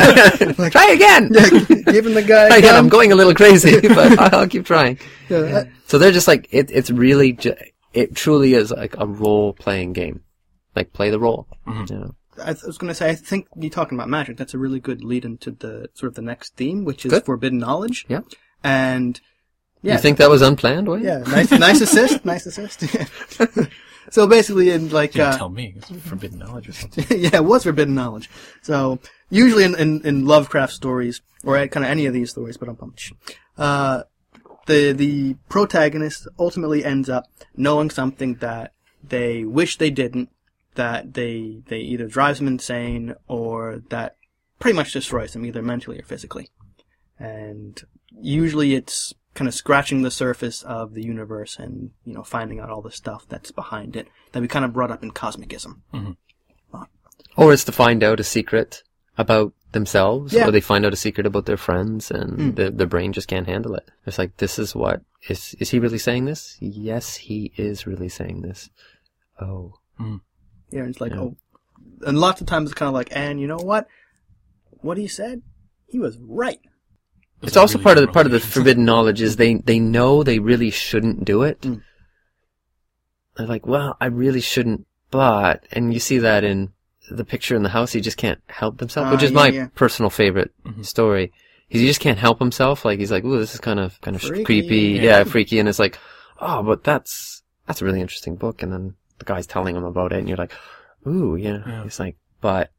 Try again! Yeah, giving the guy. a Again, gun. I'm going a little crazy, but I'll keep trying. Yeah, that- So they're just like, it, it's really, ju- it truly is like a role-playing game. Like, play the role. Mhm. You know? I th- was going to say, I think you talking about magic. That's a really good lead into the sort of the next theme, which is Good. forbidden knowledge. Yeah. And yeah, You think that was unplanned, Wayne? yeah, nice, nice assist, nice assist. So basically, in like, You didn't uh, tell me. It's forbidden knowledge or something. yeah, it was forbidden knowledge. So usually in, in, in Lovecraft stories, or kind of any of these stories, but I'm pumped. Uh, the the protagonist ultimately ends up knowing something that they wish they didn't, that they they either drives them insane or that pretty much destroys them, either mentally or physically. And usually it's kind of scratching the surface of the universe and, you know, finding out all the stuff that's behind it that we kind of brought up in Cosmicism. Mm-hmm. Or it's to find out a secret about themselves, Yeah. or they find out a secret about their friends, and Mm. the, their brain just can't handle it. It's like, this is what, is is he really saying this? Yes, he is really saying this. Oh. Mm. Yeah, and it's like, Yeah. oh, and lots of times it's kind of like, and you know what? What he said, he was right. It's Those are also really part of the good part of the revelations. forbidden knowledge is they, they know they really shouldn't do it. Mm. They're like, well, I really shouldn't, but, and you see that in the picture in the house, he just can't help himself, Ah, which is yeah, my yeah. personal favorite Mhm. story. He just can't help himself. Like, he's like, ooh, this is kind of, kind of Freaky. creepy. Yeah. Yeah, freaky. And it's like, oh, but that's, that's a really interesting book. And then the guy's telling him about it and you're like, ooh, yeah. Yeah. He's like, but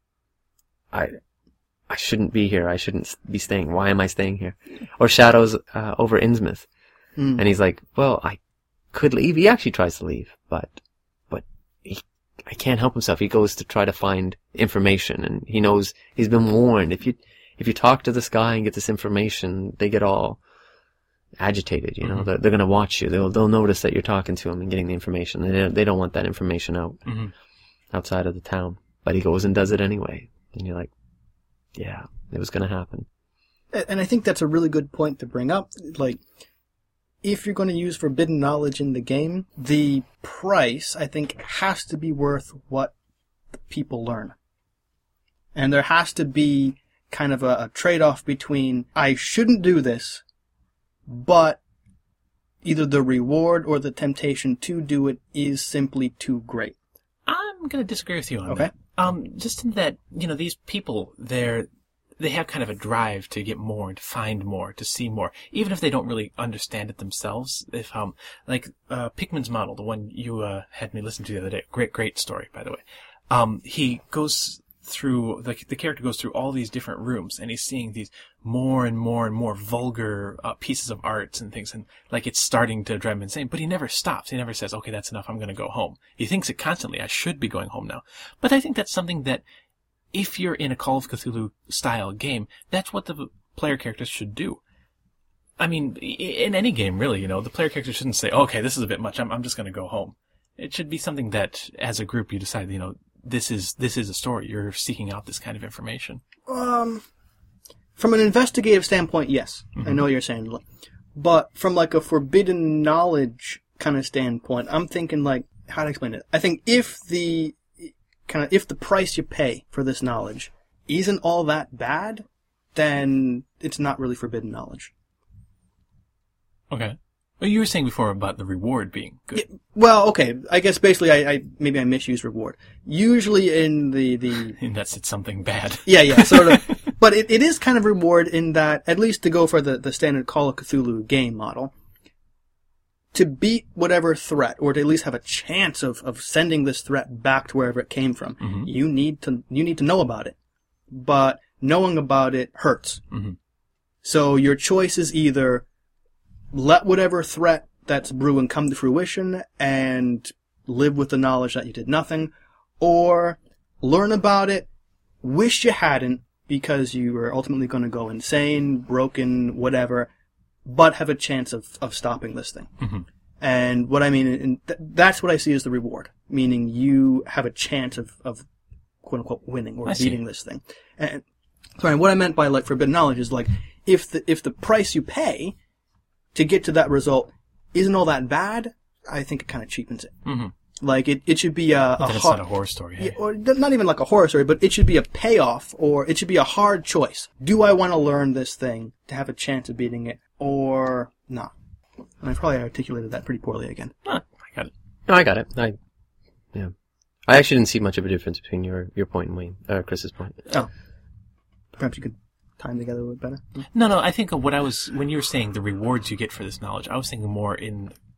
I, I shouldn't be here. I shouldn't s- be staying. Why am I staying here? Or Shadows, uh, over Innsmouth. Mm. And he's like, well, I could leave. He actually tries to leave, but, but he, I can't help himself. He goes to try to find information, and he knows he's been warned. If you, if you talk to this guy and get this information, they get all agitated, you know, Mhm. they're, they're gonna watch you. They'll, they'll notice that you're talking to him and getting the information. They don't, they don't want that information out, Mhm. outside of the town. But he goes and does it anyway. And you're like, yeah, it was gonna happen. And I think that's a really good point to bring up. Like, if you're going to use forbidden knowledge in the game, the price, I think, has to be worth what the people learn. And there has to be kind of a, a trade-off between, I shouldn't do this, but either the reward or the temptation to do it is simply too great. I'm going to disagree with you on Okay. that. Um, just in that, you know, these people, they're, they have kind of a drive to get more, to find more, to see more, even if they don't really understand it themselves. If, um, like, uh, Pickman's model, the one you, uh, had me listen to the other day, great, great story, by the way. Um, he goes through, the, the character goes through all these different rooms, and he's seeing these more and more and more vulgar, uh, pieces of art and things, and, like, it's starting to drive him insane, but he never stops. He never says, okay, that's enough, I'm gonna go home. He thinks it constantly, I should be going home now. But I think that's something that, if you're in a Call of Cthulhu style game, that's what the player characters should do. I mean, i- in any game, really, you know, the player character shouldn't say, okay, this is a bit much, I'm, I'm just gonna go home. It should be something that, as a group, you decide, you know, this is, this is a story. You're seeking out this kind of information. Um, from an investigative standpoint, yes. I know what you're saying. But from like a forbidden knowledge kind of standpoint, I'm thinking like, how to explain it? I think if the, kind of, if the price you pay for this knowledge isn't all that bad, then it's not really forbidden knowledge. Okay. Well, you were saying before about the reward being good. Yeah, well, okay. I guess basically I, I, maybe I misused reward. Usually in the, the, And that's it's something bad. yeah, yeah, sort of. But it, it is kind of reward in that, at least to go for the, the standard Call of Cthulhu game model, to beat whatever threat, or to at least have a chance of, of sending this threat back to wherever it came from, Mhm. you need to, you need to know about it. But knowing about it hurts. Mm-hmm. So your choice is either let whatever threat that's brewing come to fruition and live with the knowledge that you did nothing, or learn about it, wish you hadn't because you were ultimately going to go insane, broken, whatever, but have a chance of, of stopping this thing. Mm-hmm. And what I mean, and th- that's what I see as the reward, meaning you have a chance of, of quote unquote winning or I see. beating this thing. And sorry, what I meant by like forbidden knowledge is like if the if the price you pay to get to that result isn't all that bad, I think it kind of cheapens it. Mm-hmm. Like it, it should be a, a Then it's hard, not a horror story. yeah, Hey? or not even like a horror story, but it should be a payoff, or it should be a hard choice. Do I want to learn this thing to have a chance of beating it, or not? And I probably articulated that pretty poorly again. Huh, I got it. No, I got it. I, yeah. I actually didn't see much of a difference between your, your point and Wayne, uh, Chris's point. Oh, perhaps you could time together a little bit better. No, no, I think of what I was, when you were saying the rewards you get for this knowledge, I was thinking more in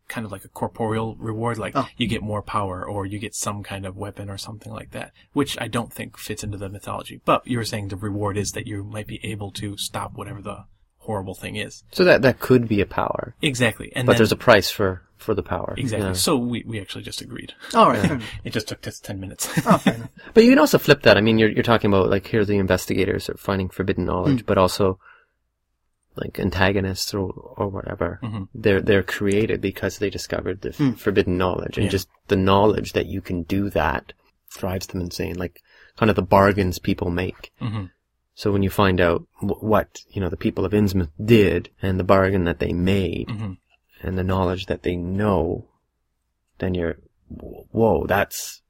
kind of like a corporeal reward, like Oh. you get more power or you get some kind of weapon or something like that, which I don't think fits into the mythology. But you were saying the reward is that you might be able to stop whatever the horrible thing is. So that that could be a power, Exactly. And but then, there's a price for, for the power. exactly. Yeah. So we, we actually just agreed. All right. Fair enough. It just took us ten minutes. Oh, fair enough. But you can also flip that. I mean, you're you're talking about like here the investigators are finding forbidden knowledge, Mm. but also like antagonists or or whatever. Mhm. They're they're created because they discovered the f- Mm. forbidden knowledge, and Yeah. just the knowledge that you can do that drives them insane. Like kind of the bargains people make. hmm So when you find out w- what you know the people of Innsmouth did and the bargain that they made hmm and the knowledge that they know, then you're whoa, that's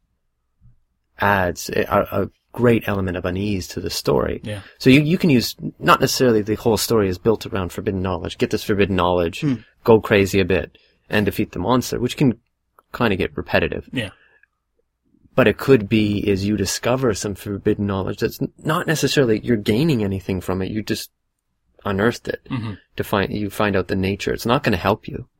adds a, a great element of unease to the story. Yeah. So you, you can use, not necessarily the whole story is built around forbidden knowledge. Get this forbidden knowledge, Hmm. go crazy a bit, and defeat the monster, which can kind of get repetitive. Yeah. But it could be is you discover some forbidden knowledge that's not necessarily you're gaining anything from it. You just unearthed it hmm to find, you find out the nature. It's not going to help you.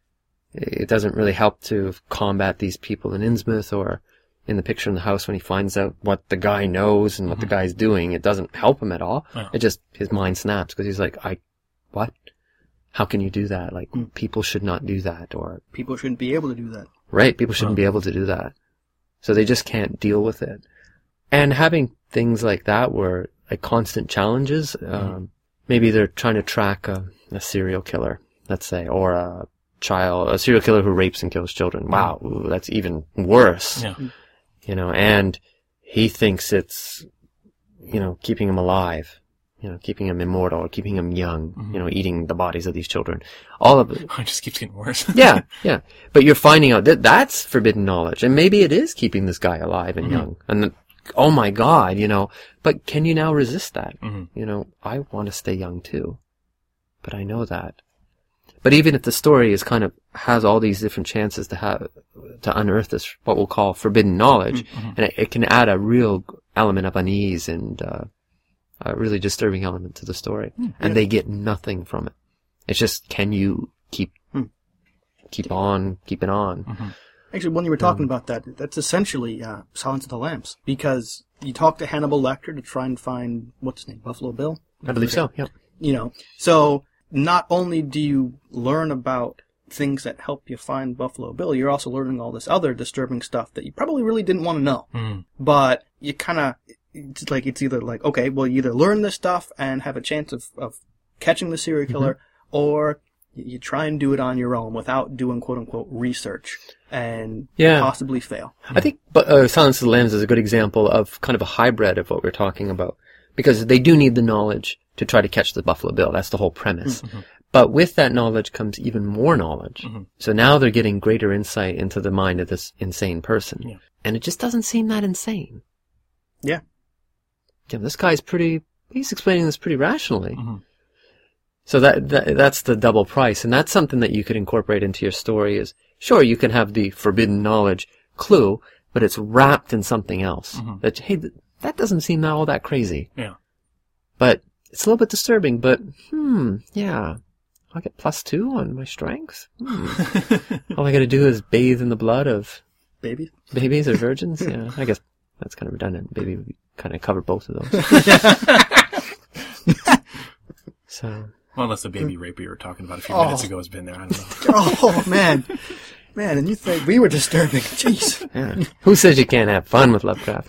It doesn't really help to combat these people in Innsmouth or in the picture in the house when he finds out what the guy knows and what the guy's doing. It doesn't help him at all. No. It just, his mind snaps because he's like, I, what? How can you do that? Like, Mm. people should not do that. Or, People shouldn't be able to do that. right, people shouldn't Oh. be able to do that. So they just can't deal with it. And having things like that where, like, constant challenges, um, maybe they're trying to track a, a serial killer, let's say, or a child, a serial killer who rapes and kills children. Wow, ooh, that's even worse. Yeah. You know, and he thinks it's, you know, keeping him alive, you know, keeping him immortal or keeping him young, Mhm. you know, eating the bodies of these children. All of it. It just keeps getting worse. Yeah, yeah. But you're finding out that that's forbidden knowledge. And maybe it is keeping this guy alive and Mhm. young. And then, oh my God, you know, but can you now resist that? hmm You know, I want to stay young too. But I know that. But even if the story is kind of, has all these different chances to have, to unearth this, what we'll call forbidden knowledge, Mhm. and it, it can add a real element of unease and, uh, a really disturbing element to the story. yeah. And they get nothing from it. It's just, can you keep, Hmm. keep on, keep it on? hmm Actually, when you were talking about that, that's essentially uh, Silence of the Lambs. Because you talk to Hannibal Lecter to try and find, what's his name, Buffalo Bill? I believe so, yeah. You know, so not only do you learn about things that help you find Buffalo Bill, you're also learning all this other disturbing stuff that you probably really didn't want to know. Mm. But you kind of, it's like, it's either like, okay, well, you either learn this stuff and have a chance of, of catching the serial killer, or you, you try and do it on your own without doing quote unquote research and Yeah. possibly fail. I think but, uh, Silence of the Lambs is a good example of kind of a hybrid of what we're talking about. Because they do need the knowledge to try to catch the Buffalo Bill. That's the whole premise. Mm-hmm. But with that knowledge comes even more knowledge. Mhm. So now they're getting greater insight into the mind of this insane person. Yeah. And it just doesn't seem that insane. Yeah. Yeah, this guy's pretty, he's explaining this pretty rationally. hmm So that, that that's the double price. And that's something that you could incorporate into your story is, sure, you can have the forbidden knowledge clue, but it's wrapped in something else. Mhm. That, hey, th- that doesn't seem all that crazy. Yeah. But it's a little bit disturbing, but, hmm, yeah. I'll get plus two on my strength. Hmm. All I gotta do is bathe in the blood of Baby. babies or virgins. Yeah, I guess that's kind of redundant. Baby would kind of cover both of those. So, Well, unless the baby raper you were talking about a few Oh. minutes ago has been there. I don't know. Oh, man. Man, and you think we were disturbing. Jeez. yeah. Who says you can't have fun with Lovecraft?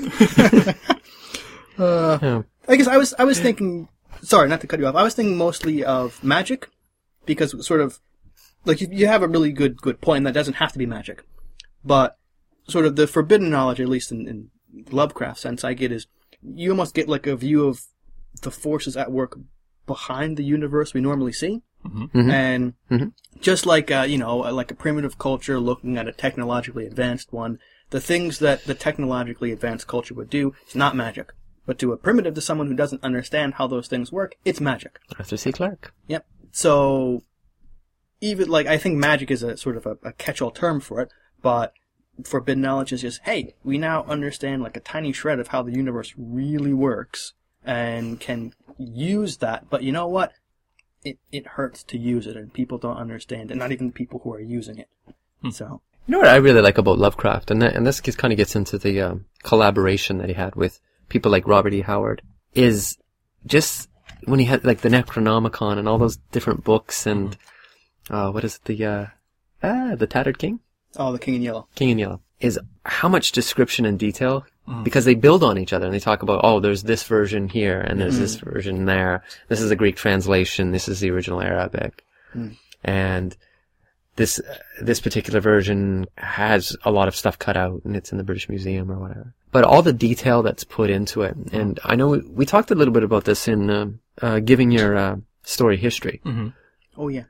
Uh, Yeah. I guess I was I was thinking. Sorry, not to cut you off. I was thinking mostly of magic, because sort of like you, you have a really good good point. That doesn't have to be magic, but sort of the forbidden knowledge, at least in, in Lovecraft sense, I get is you almost get like a view of the forces at work behind the universe we normally see, Mhm. and Mhm. just like uh, you know, like a primitive culture looking at a technologically advanced one, the things that the technologically advanced culture would do is not magic. But to a primitive, to someone who doesn't understand how those things work, it's magic. Arthur C. Clarke. Yep. So, even, like, I think magic is a sort of a, a catch-all term for it, but forbidden knowledge is just, hey, we now understand, like, a tiny shred of how the universe really works, and can use that, but you know what? it, it hurts to use it, and people don't understand, and not even the people who are using it. Hmm. So, You know what I really like about Lovecraft, and that, and this kind of gets into the um, collaboration that he had with people like Robert E. Howard, is just when he had like the Necronomicon and all those different books, and uh, what is it, the uh, ah the Tattered King, oh, the King in Yellow. King in Yellow, is how much description and detail. Because they build on each other and they talk about, oh, there's this version here and there's mm. this version there. This is a Greek translation. This is the original Arabic. Mm. And this, uh, this particular version has a lot of stuff cut out and it's in the British Museum or whatever. But all the detail that's put into it. And I know we, we talked a little bit about this in, uh, uh giving your, uh, story history. Mm-hmm. Oh, yeah.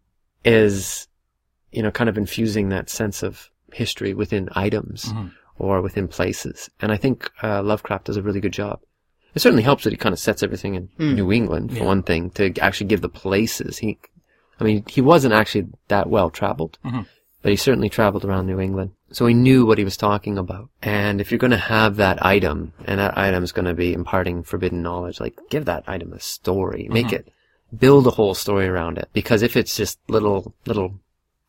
Is, you know, kind of infusing that sense of history within items. Mm-hmm. Or within places. And I think uh, Lovecraft does a really good job. It certainly helps that he kind of sets everything in mm. New England, for yeah. one thing, to actually give the places. He, I mean, he wasn't actually that well traveled, mm-hmm. but he certainly traveled around New England. So he knew what he was talking about. And if you're going to have that item, and that item is going to be imparting forbidden knowledge, like, give that item a story. Mm-hmm. Make it, build a whole story around it. Because if it's just little, little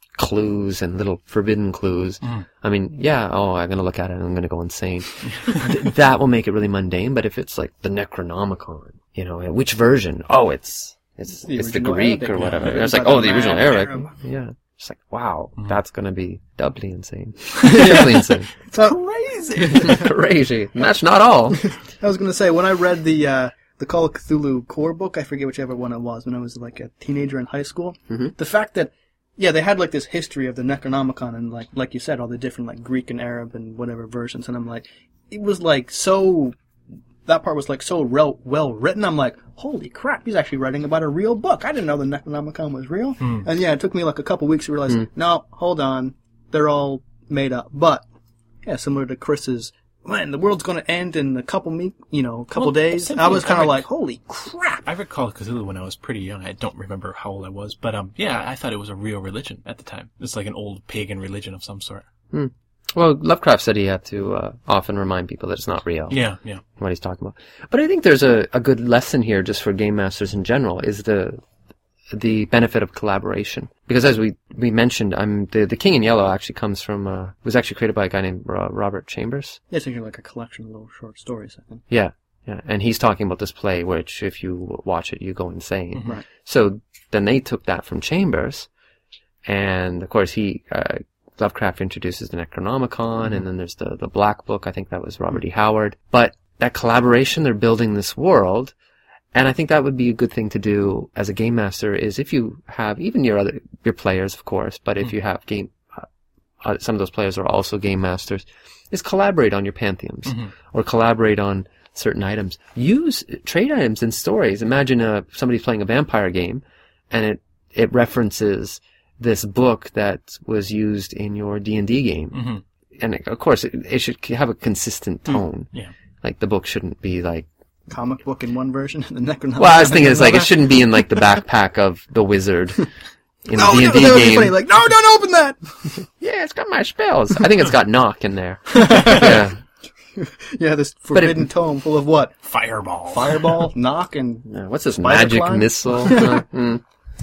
clues and little forbidden clues. Mm. I mean, yeah, oh, I'm going to look at it and I'm going to go insane. Th- that will make it really mundane, but if it's like the Necronomicon, you know, which version? Oh, it's, it's, the it's the Greek Arabic, or whatever. Yeah. It's like, oh, the original Arabic. Arab. Yeah. It's like, wow, mm. that's going to be doubly insane. Doubly insane. So crazy. Crazy. And that's not all. I was going to say, when I read the, uh, the Call of Cthulhu core book, I forget whichever one it was, when I was like a teenager in high school, mm-hmm. the fact that yeah, they had like this history of the Necronomicon and like, like you said, all the different like Greek and Arab and whatever versions. And I'm like, it was like so, that part was like so real, well written. I'm like, holy crap, he's actually writing about a real book. I didn't know the Necronomicon was real. Mm. And yeah, it took me like a couple weeks to realize, mm. no, hold on, they're all made up. But yeah, similar to Chris's, man, the world's going to end in a couple me, you know, couple well, days. I was kind of like, holy crap. I recall Cthulhu when I was pretty young. I don't remember how old I was, but um, yeah, I thought it was a real religion at the time. It's like an old pagan religion of some sort. Hmm. Well, Lovecraft said he had to uh, often remind people that it's not real. Yeah, yeah. What he's talking about. But I think there's a, a good lesson here just for game masters in general, is the the benefit of collaboration. Because as we, we mentioned, I'm the, the King in Yellow actually comes from, uh, was actually created by a guy named uh, Robert Chambers. Yeah, it's actually like a collection of little short stories, I think. Yeah, yeah. And he's talking about this play, which if you watch it, you go insane. Mm-hmm. Right. So then they took that from Chambers, and of course he, uh, Lovecraft introduces the Necronomicon, mm-hmm. and then there's the, the Black Book, I think that was Robert E. Howard. But that collaboration, they're building this world. And I think that would be a good thing to do as a game master, is if you have, even your other, your players, of course, but if mm. you have game, uh, uh, some of those players are also game masters, is collaborate on your pantheons, mm-hmm. or collaborate on certain items. Use trade items in stories. Imagine uh, somebody's playing a vampire game, and it, it references this book that was used in your D and D game. Mm-hmm. And it, of course, it, it should have a consistent tone. Mm. Yeah. Like, the book shouldn't be like, comic book in one version and the Necronomicon. Well, I was thinking it's like, it shouldn't be in like the backpack of the wizard in no, the D and D that would game. Be funny. Like, no, don't open that! Yeah, it's got my spells. I think it's got knock in there. Yeah. Yeah, this forbidden it, tome full of what? Fireball. Fireball, knock, and yeah, what's this magic climb? Missile? uh, mm.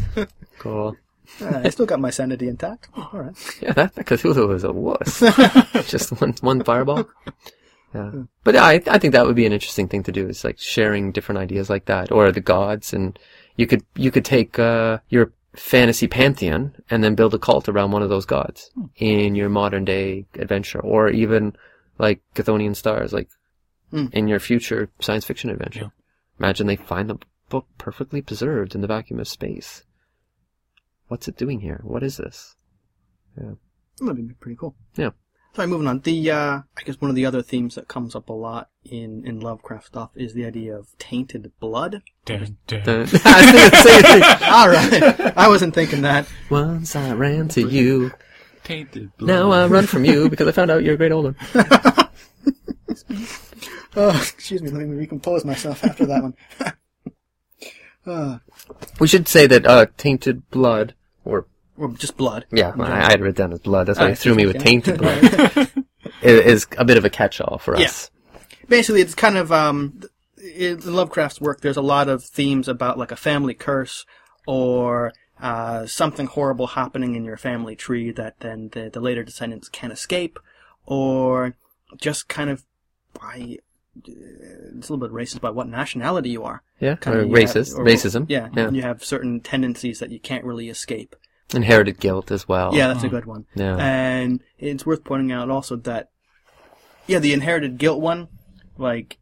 Cool. Uh, I still got my sanity intact. All right. Yeah, that, that Cthulhu is a wuss. Just one one fireball. Yeah. But I I think that would be an interesting thing to do, is like sharing different ideas like that, or the gods, and you could you could take uh your fantasy pantheon and then build a cult around one of those gods hmm. in your modern day adventure, or even like Chthonian stars, like hmm. in your future science fiction adventure. Yeah. Imagine they find the book perfectly preserved in the vacuum of space. What's it doing here? What is this? Yeah. That'd be pretty cool. Yeah. Sorry, moving on. The, uh, I guess one of the other themes that comes up a lot in, in Lovecraft stuff is the idea of tainted blood. Dun, dun. Dun. I was thinking the same thing. All right. I wasn't thinking that. Once I ran to you. Tainted blood. Now I run from you because I found out you're a great old one. Oh, excuse me. Let me recompose myself after that one. uh, we should say that, uh, tainted blood, or Or just blood. Yeah, well, I had it written down as blood. That's why he threw me with tainted blood. It is a bit of a catch-all for yeah. us. Basically, it's kind of, um, in Lovecraft's work, there's a lot of themes about like a family curse, or uh, something horrible happening in your family tree that then the, the later descendants can't escape, or just kind of by, it's a little bit racist by what nationality you are. Yeah, Kind or of, you racist, have- or- racism. Yeah, Yeah. you have certain tendencies that you can't really escape. Inherited guilt as well. Yeah, that's a good one. Yeah. And it's worth pointing out also that, yeah, the inherited guilt one, like,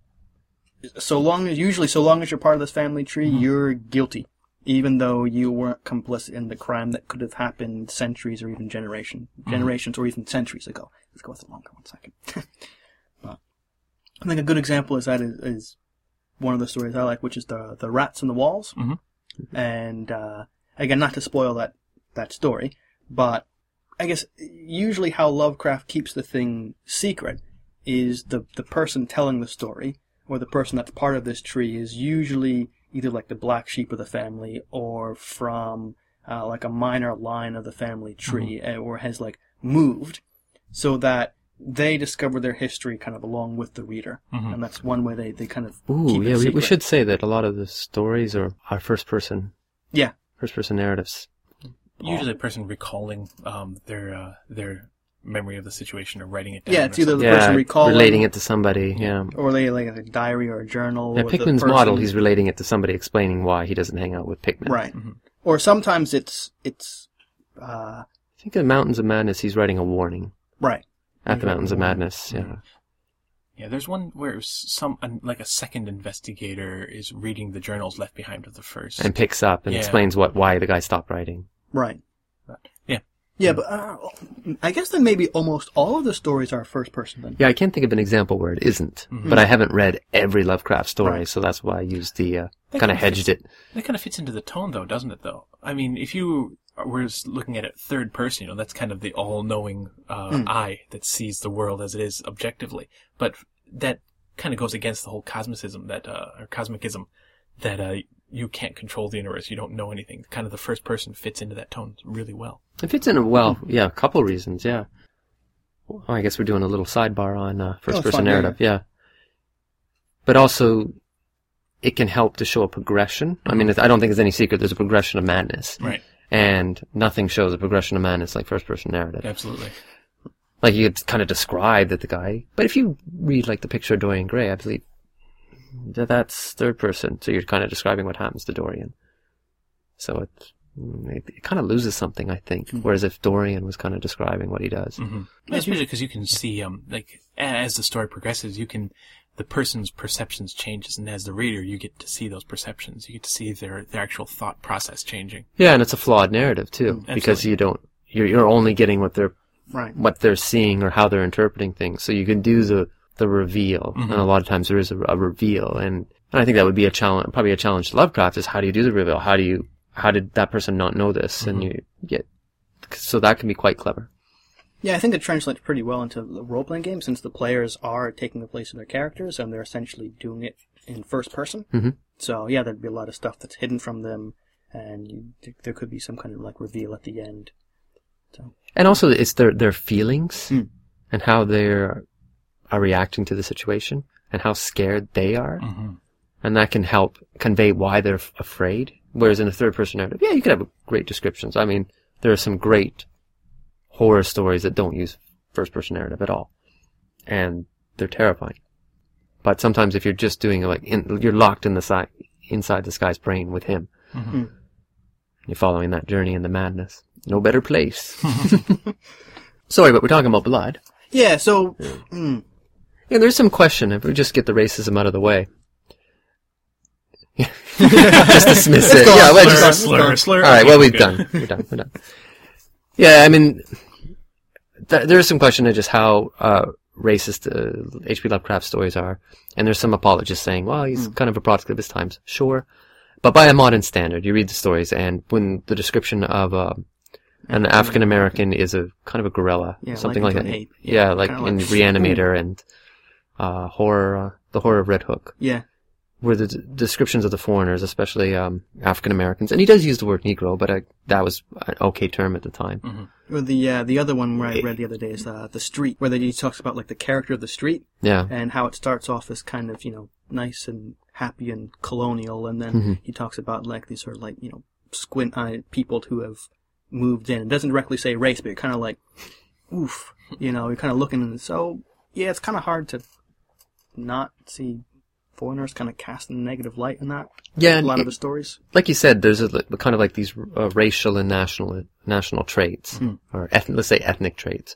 so long as, usually so long as you're part of this family tree, you're guilty. Even though you weren't complicit in the crime that could have happened centuries or even generation, generations or even centuries ago. Let's go with the longer one second. But I think a good example is that is, is one of the stories I like, which is the the rats in the walls. Mhm. And uh, again, not to spoil that that story, but I guess usually how Lovecraft keeps the thing secret is the the person telling the story or the person that's part of this tree is usually either like the black sheep of the family or from uh, like a minor line of the family tree uh, or has like moved so that they discover their history kind of along with the reader. Mhm. And that's one way they, they kind of Ooh, keep it yeah, we, we secret. should say that a lot of the stories are, are first person, Yeah. first person narratives. Usually a person recalling um, their uh, their memory of the situation or writing it down. Yeah, or it's either the something. person Yeah, recalling relating it to somebody, yeah. or they like a diary or a journal. Yeah, or the Pikmin's person- model, he's relating it to somebody explaining why he doesn't hang out with Pikmin. Right. Mhm. Or sometimes it's it's uh, I think in Mountains of Madness, he's writing a warning. right. At He's the Mountains of writing a warning. Madness, yeah. Yeah, there's one where some an- like a second investigator is reading the journals left behind of the first. And picks up and Yeah. explains what why the guy stopped writing. Right. But, yeah, Yeah, but uh, I guess then maybe almost all of the stories are first person then. Yeah, I can't think of an example where it isn't, Mhm. but I haven't read every Lovecraft story, Right. so that's why I used the, uh, That kind of kinda hedged fits- it. that kind of fits into the tone, though, doesn't it? Though, I mean, if you were looking at it third person, you know, that's kind of the all-knowing uh, Mm. eye that sees the world as it is objectively. But that kind of goes against the whole cosmicism that, uh, or cosmicism, that uh, you can't control the universe, you don't know anything. Kind of the first person fits into that tone really well. It fits in well, yeah, a couple reasons, yeah. Well, I guess we're doing a little sidebar on uh, Oh, it's first-person fun, yeah, narrative, yeah. But also, it can help to show a progression. I mean, I don't think it's any secret there's a progression of madness. Right. And nothing shows a progression of madness like first-person narrative. Absolutely. Like, you could kind of describe that the guy... But if you read, like, the picture of Dorian Gray, I believe that that's third person, so you're kind of describing what happens to Dorian. So it, it, it kind of loses something, I think. Mm-hmm. Whereas if Dorian was kind of describing what he does. Mm-hmm. Especially because you can see, um, like, as the story progresses, you can, the person's perceptions changes, and as the reader, you get to see those perceptions. You get to see their, their actual thought process changing. Yeah, and it's a flawed narrative, too. Absolutely. Because you don't... You're, you're only getting what they're Right. what they're seeing or how they're interpreting things. So you can do the the reveal, Mhm. and a lot of times there is a, a reveal, and, and I think that would be a challenge, probably a challenge to Lovecraft is how do you do the reveal? How do you how did that person not know this? And you get so that can be quite clever. Yeah, I think it translates pretty well into the role-playing game since the players are taking the place of their characters and they're essentially doing it in first person. Mhm. So yeah, there'd be a lot of stuff that's hidden from them, and you, there could be some kind of like reveal at the end. So And also, it's their their feelings Mm. and how they're are reacting to the situation and how scared they are, Mm-hmm. and that can help convey why they're f- afraid. Whereas in a third person narrative, yeah, you could have great descriptions. I mean, there are some great horror stories that don't use first person narrative at all, and they're terrifying. But sometimes, if you're just doing it like in, you're locked in the side inside this guy's brain with him, Mm-hmm. you're following that journey in the madness. No better place. Sorry, but we're talking about blood. yeah, so mm, Yeah, there's some question. If we just get the racism out of the way. Just dismiss it. go on, Yeah, well, slur, just, slur, slur, slur. all right, well, Okay, we've good. done. We're done. We're done. Yeah, I mean, th- there's some question of just how uh, racist uh, H P Lovecraft stories are. And there's some apologists saying, well, he's kind of a product of his times. Sure. But by a modern standard, you read the stories, and when the description of uh, an African American is a kind of a gorilla, Yeah, something like like into that. an ape. Yeah, Yeah, like kinda in like- Reanimator and uh, horror, uh, the horror of Red Hook, yeah, where the d- descriptions of the foreigners, especially um, African Americans, and he does use the word Negro, but uh, that was an okay term at the time. Mm-hmm. or the uh, the other one where I read the other day is uh, the street, where he talks about like the character of the street Yeah, and how it starts off as kind of you know nice and happy and colonial, and then Mhm. he talks about like these sort of like you know squint-eyed people who have moved in. It doesn't directly say race, but you're kind of like, oof, you know, you're kind of looking, and so, yeah, it's kind of hard to not see foreigners kind of cast in a negative light in that. Yeah, a lot and of the stories. Like you said, there's a, kind of like these uh, racial and national national traits, Mm. or eth- let's say ethnic traits.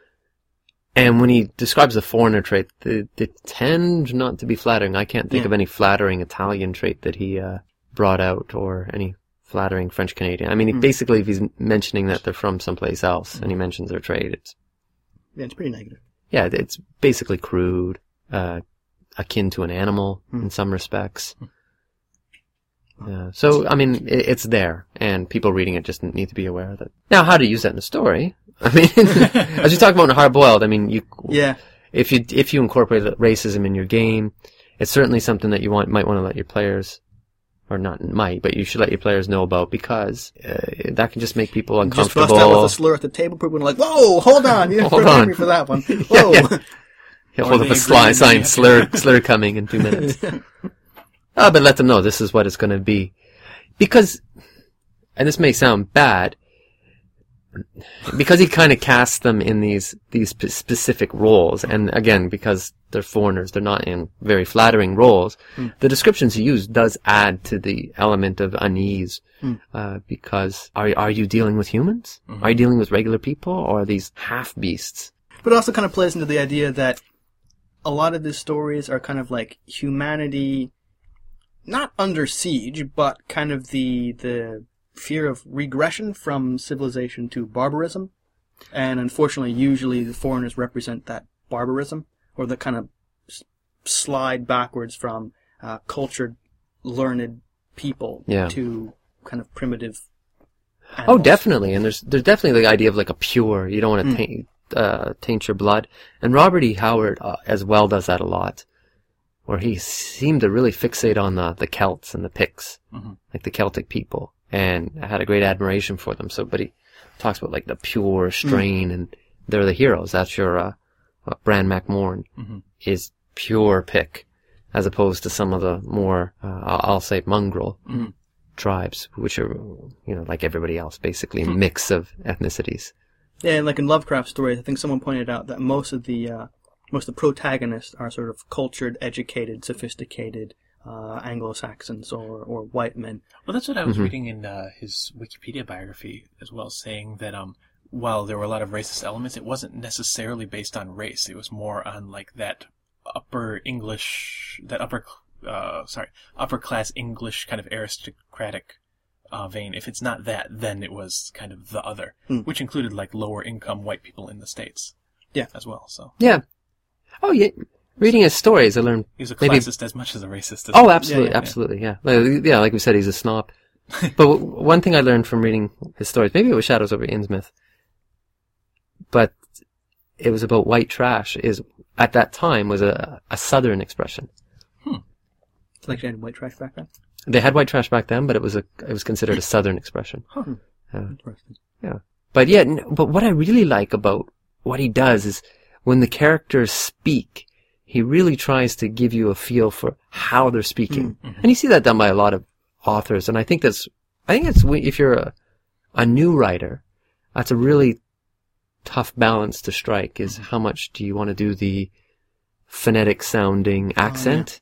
And when he describes a foreigner trait, they, they tend not to be flattering. I can't think Yeah. of any flattering Italian trait that he uh, brought out, or any flattering French Canadian. I mean, he, Mm. basically, if he's mentioning that they're from someplace else Mm. and he mentions their trait, it's Yeah, it's pretty negative. yeah, it's basically crude, uh, akin to an animal Mm. in some respects. Yeah. So, I mean, it, it's there, and people reading it just need to be aware of it. Now, how to use that in a story? I mean, as you talk about in Hard Boiled, I mean, you Yeah. if you if you incorporate racism in your game, it's certainly something that you want might want to let your players, or not might, but you should let your players know about, because uh, that can just make people Just uncomfortable. bust out with a slur at the table, people are like, whoa, hold on, you didn't Hold prepare on. me for that one. Whoa. yeah. He'll Or hold they up a agree sli- and sign, then slur, slur coming in two minutes. Ah, but let them know this is what it's going to be. Because, and this may sound bad, because he kind of casts them in these, these sp- specific roles, and again, because they're foreigners, they're not in very flattering roles, Mm. the descriptions he used does add to the element of unease, Mm. uh, because are, are you dealing with humans? Mhm. Are you dealing with regular people, or are these half-beasts? But it also kind of plays into the idea that a lot of these stories are kind of like humanity, not under siege, but kind of the the fear of regression from civilization to barbarism. And unfortunately, usually the foreigners represent that barbarism, or the kind of s- slide backwards from uh, cultured, learned people Yeah. to kind of primitive Oh, animals. definitely. And there's there's definitely the idea of like a pure. You don't want to Mm. taint uh, taint your blood. And Robert E. Howard uh, as well does that a lot, where he seemed to really fixate on the the Celts and the Picts, Mhm. like the Celtic people, and I had a great admiration for them. So, but he talks about like the pure strain, and they're the heroes. That's your uh, uh, Bran MacMorn Mhm. is pure Pict, as opposed to some of the more uh, I'll I'll say mongrel Mhm. tribes, which are, you know, like everybody else, basically a mix of ethnicities. Yeah, and like in Lovecraft stories, I think someone pointed out that most of the uh, most of the protagonists are sort of cultured, educated, sophisticated uh, Anglo-Saxons or, or white men. Well, that's what I was Mhm. reading in uh, his Wikipedia biography as well, saying that um, while there were a lot of racist elements, it wasn't necessarily based on race. It was more on like that upper English, that upper, uh, sorry, upper class English kind of aristocratic uh, vein. If it's not that, then it was kind of the other, Hmm. which included like lower income white people in the States. Yeah. As well. So Yeah. Oh, yeah. Reading his stories, I learned. he was a Maybe- classist as much as a racist. As Oh, well. absolutely, Yeah, yeah, yeah. absolutely, yeah. Like, yeah, like we said, he's a snob. But w- one thing I learned from reading his stories, maybe it was Shadows over Innsmouth, but it was about white trash, is at that time was a, a southern expression. It's like they had white trash back then. They had white trash back then, but it was a it was considered a southern expression. Huh. Yeah. Interesting. But yeah, n- but what I really like about what he does is when the characters speak, he really tries to give you a feel for how they're speaking. Mm-hmm. And you see that done by a lot of authors. And I think that's, I think it's, if you're a, a new writer, that's a really tough balance to strike, is how much do you want to do the phonetic sounding accent?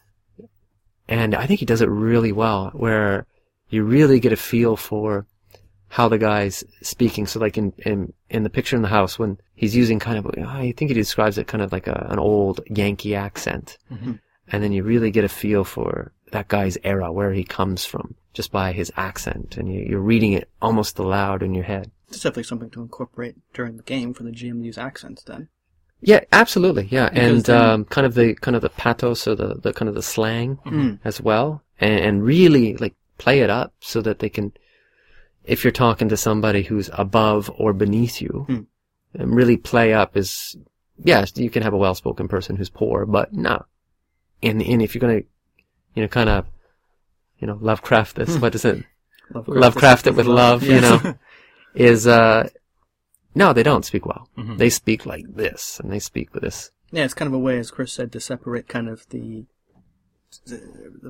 And I think he does it really well, where you really get a feel for how the guy's speaking. So like in, in, in the picture in the house, when he's using kind of, I think he describes it kind of like a, an old Yankee accent. Mhm. And then you really get a feel for that guy's era, where he comes from, just by his accent. And you, you're reading it almost aloud in your head. It's definitely something to incorporate during the game for the G M to use accents then. Yeah, absolutely. Yeah. Because And, then- um, kind of the, kind of the pathos, or the, the kind of the slang Mm. as well. And, and really like play it up so that they can, if you're talking to somebody who's above or beneath you, Hmm. and really play up is, yes, you can have a well-spoken person who's poor, but no. And, and if you're going to, you know, kind of, you know, Lovecraft this, what is it? Lovecraft it with love, you Yes. know, is, uh, no, they don't speak well. Mhm. They speak like this, and they speak with this. Yeah, it's kind of a way, as Chris said, to separate kind of the the,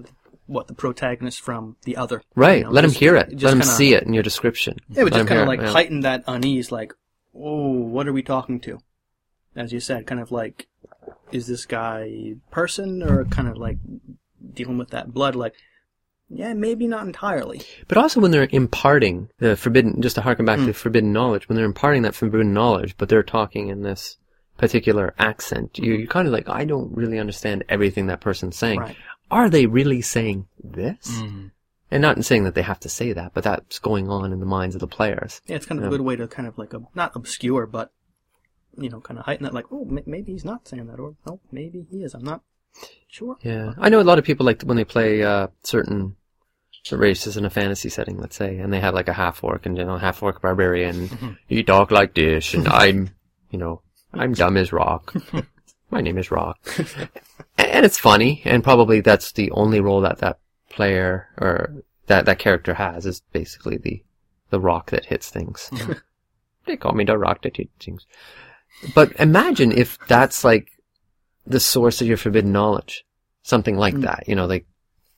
what the protagonist from the other. Right. You know, Let him just- hear it. just Let him kinda- see it in your description. It would Let just him kind hear of like it, yeah. heighten that unease, like, oh, what are we talking to? As you said, kind of like, is this guy a person or kind of like dealing with that blood? Like, yeah, maybe not entirely. But also when they're imparting the forbidden, just to harken back Mm. to forbidden knowledge, when they're imparting that forbidden knowledge, but they're talking in this particular accent, you, you're kind of like, I don't really understand everything that person's saying. Right. Are they really saying this? Mm. And not saying that they have to say that, but that's going on in the minds of the players. Yeah, it's kind of Yeah. a good way to kind of like, ob- not obscure, but, you know, kind of heighten that, like, oh, m- maybe he's not saying that, or, oh, maybe he is. I'm not sure. Yeah. I know a lot of people like when they play uh, certain races in a fantasy setting, let's say, and they have like a half-orc and, you know, half-orc barbarian, you talk like this, and I'm, you know, I'm dumb as rock. My name is Rock. And it's funny, and probably that's the only role that that player, or that, that character has, is basically the, the rock that hits things. They call me the rock that hits things. But imagine if that's like the source of your forbidden knowledge. Something like Mm. that, you know, like,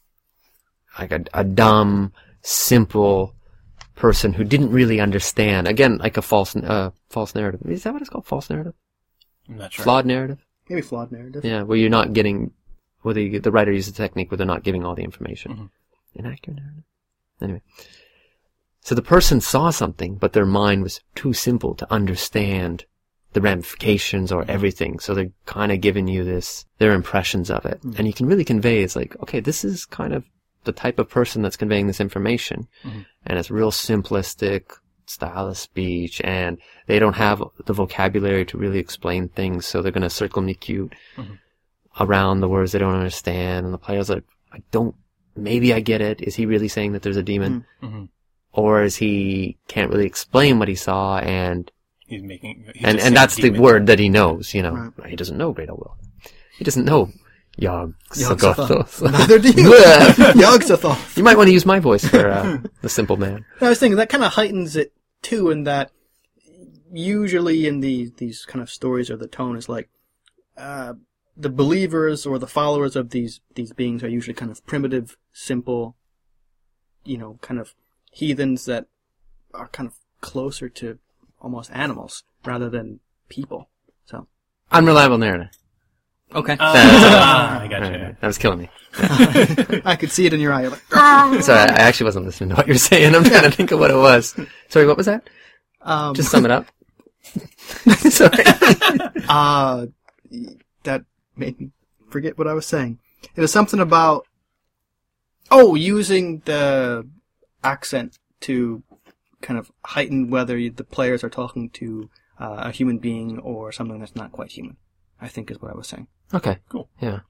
like a, a dumb, simple person who didn't really understand. Again, like a false, uh, false narrative. Is that what it's called? False narrative? I'm not sure. Flawed narrative? Maybe flawed narrative. Yeah, where you're not getting, where the, the writer uses a technique where they're not giving all the information. Mhm. Inaccurate narrative. Anyway. So the person saw something, but their mind was too simple to understand the ramifications or everything. So they're kind of giving you this, their impressions of it. Mhm. And you can really convey, it's like, okay, this is kind of the type of person that's conveying this information. Mhm. And it's real simplistic style of speech, and they don't have the vocabulary to really explain things, so they're going to circumlocute Mhm. around the words they don't understand. And the player's like, I don't, maybe I get it. Is he really saying that there's a demon? hmm Or is he can't really explain what he saw, and He's making. He's and, just and saying that's the demon. word that he knows, you know. Right. He doesn't know Great Old Will. He doesn't know Yog Yog-Sothoth. Sothoth. Neither do you. Bleh. Yog-Sothoth. You might want to use my voice for uh, the simple man. I was thinking that kind of heightens it too, in that usually in the these kind of stories, or the tone is like uh, the believers or the followers of these these beings are usually kind of primitive, simple, you know, kind of heathens that are kind of closer to almost animals rather than people. So Unreliable narrative. okay, Ah, I got you. That was killing me. I could see it in your eye. You're like, "Ah!" Sorry, I actually wasn't listening to what you were saying. I'm trying to think of what it was. Sorry, what was that? um, Just sum it up. Sorry. Uh, that made me forget what I was saying. It was something about, oh, using the accent to kind of heighten whether you, the players are talking to uh, a human being or something that's not quite human, I think is what I was saying. Okay. Cool. Yeah.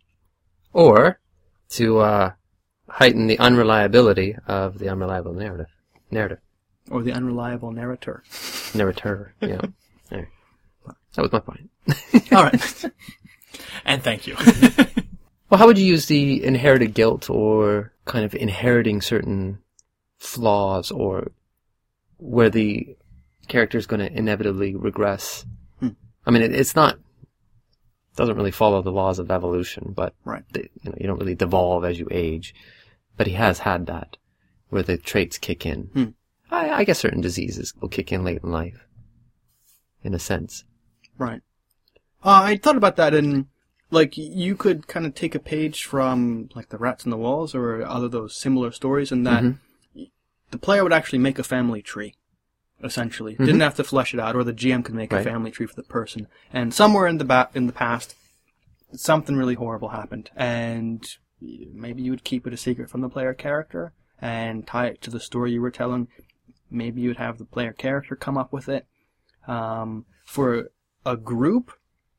Or to uh, heighten the unreliability of the unreliable narrative. Narrative. Or the unreliable narrator. Narrator. Yeah. There. That was my point. All right. And thank you. Well, how would you use the inherited guilt, or kind of inheriting certain flaws, or where the character is going to inevitably regress? Hmm. I mean, it, it's not, doesn't really follow the laws of evolution, but Right. the, you know, you don't really devolve as you age. But he has had that, where the traits kick in. Hmm. I, I guess certain diseases will kick in late in life, in a sense. Right. Uh, I thought about that, and like you could kind of take a page from like the Rats in the Walls or other those similar stories, in that Mhm. the player would actually make a family tree, essentially. Mhm. Didn't have to flesh it out, or the G M could make Right. a family tree for the person. And somewhere in the ba- in the past, something really horrible happened, and maybe you would keep it a secret from the player character and tie it to the story you were telling. Maybe you'd have the player character come up with it. Um, for a group,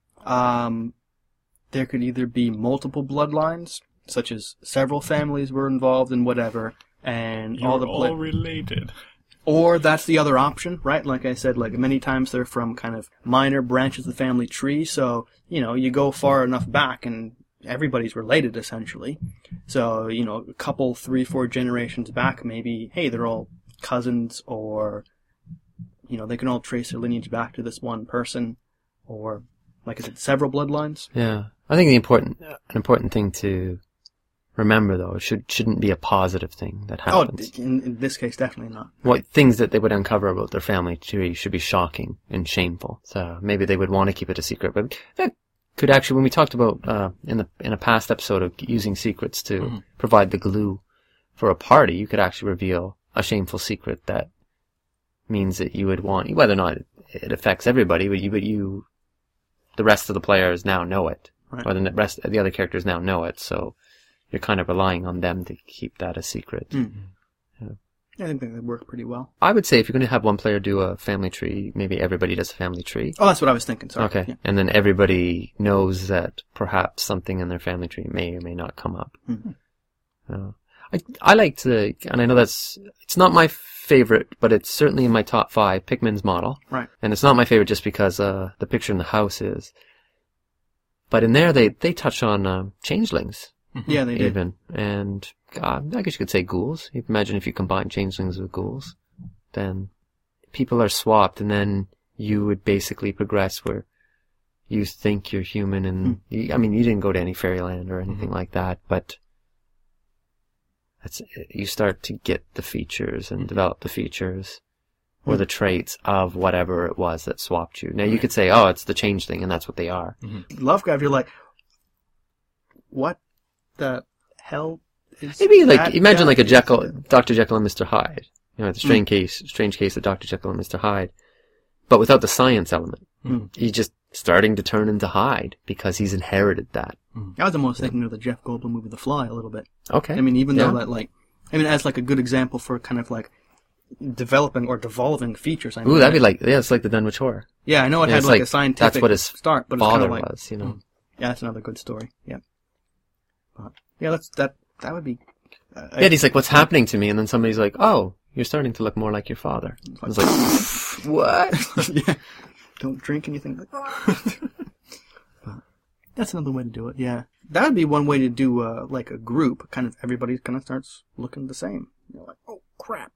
um, there could either be multiple bloodlines, such as several families were involved in whatever, and You're all the all pla- related. or that's the other option, right? Like I said, like many times they're from kind of minor branches of the family tree, so, you know, you go far enough back and everybody's related, essentially. So, you know, a couple, three, four generations back, maybe, hey, they're all cousins, or, you know, they can all trace their lineage back to this one person, or, like I said, several bloodlines. Yeah. I think the important, an important thing to Remember, though, it should, shouldn't be a positive thing that Oh, happens. in, in this case, definitely not. What things that they would uncover about their family tree should be shocking and shameful. So maybe they would want to keep it a secret. But that could actually, when we talked about uh, in the in a past episode of using secrets to Mm-hmm. provide the glue for a party, you could actually reveal a shameful secret that means that you would want, whether or not it, it affects everybody, but you, but you, the rest of the players now know it, Right. or the rest the other characters now know it. So you're kind of relying on them to keep that a secret. Mm. I think that would work pretty well. I would say if you're going to have one player do a family tree, maybe everybody does a family tree. Oh, that's what I was thinking. Sorry. Okay. Yeah. And then everybody knows that perhaps something in their family tree may or may not come up. Mhm. Uh, I, I like to, and I know that's, it's not my favorite, but it's certainly in my top five, Pikmin's model. Right. And it's not my favorite just because uh, the picture in the house is. But in there, they, they touch on uh, changelings, Yeah, they did. even. And God, I guess you could say ghouls. You can imagine if you combine changelings with ghouls, then people are swapped, and then you would basically progress where you think you're human. And Hmm. you, I mean, you didn't go to any fairyland or anything Mhm. like that, but that's, you start to get the features and Mhm. develop the features or Hmm. the traits of whatever it was that swapped you. Now, you could say, oh, it's the changeling, and that's what they are. Lovecraft, you're like, what the hell is Maybe like that imagine guy? like a Jekyll, Doctor Jekyll and Mister Hyde. You know, the strange case, strange case of Doctor Jekyll and Mister Hyde, but without the science element. Hmm. He's just starting to turn into Hyde because he's inherited that. I was almost thinking of the Jeff Goldblum movie The Fly a little bit. Okay. I mean, even though Yeah. that, like, I mean, as like a good example for kind of like developing or devolving features. I mean, Ooh, that'd be like yeah, it's like the Dunwich Horror. yeah, I know it Yeah, had it's like, like- a scientific that's what his start, but it's Father kind of like, was, you know. Hmm. yeah, that's another good story. Yeah, but yeah, that's that. That would be. Uh, Yeah, and he's like, "What's happening to me?" And then somebody's like, "Oh, you're starting to look more like your father." I was like, "What?" yeah. Don't drink anything like that. But that's another way to do it, yeah. That would be one way to do, uh, like, a group. Kind of everybody kind of starts looking the same. You're like, oh, crap.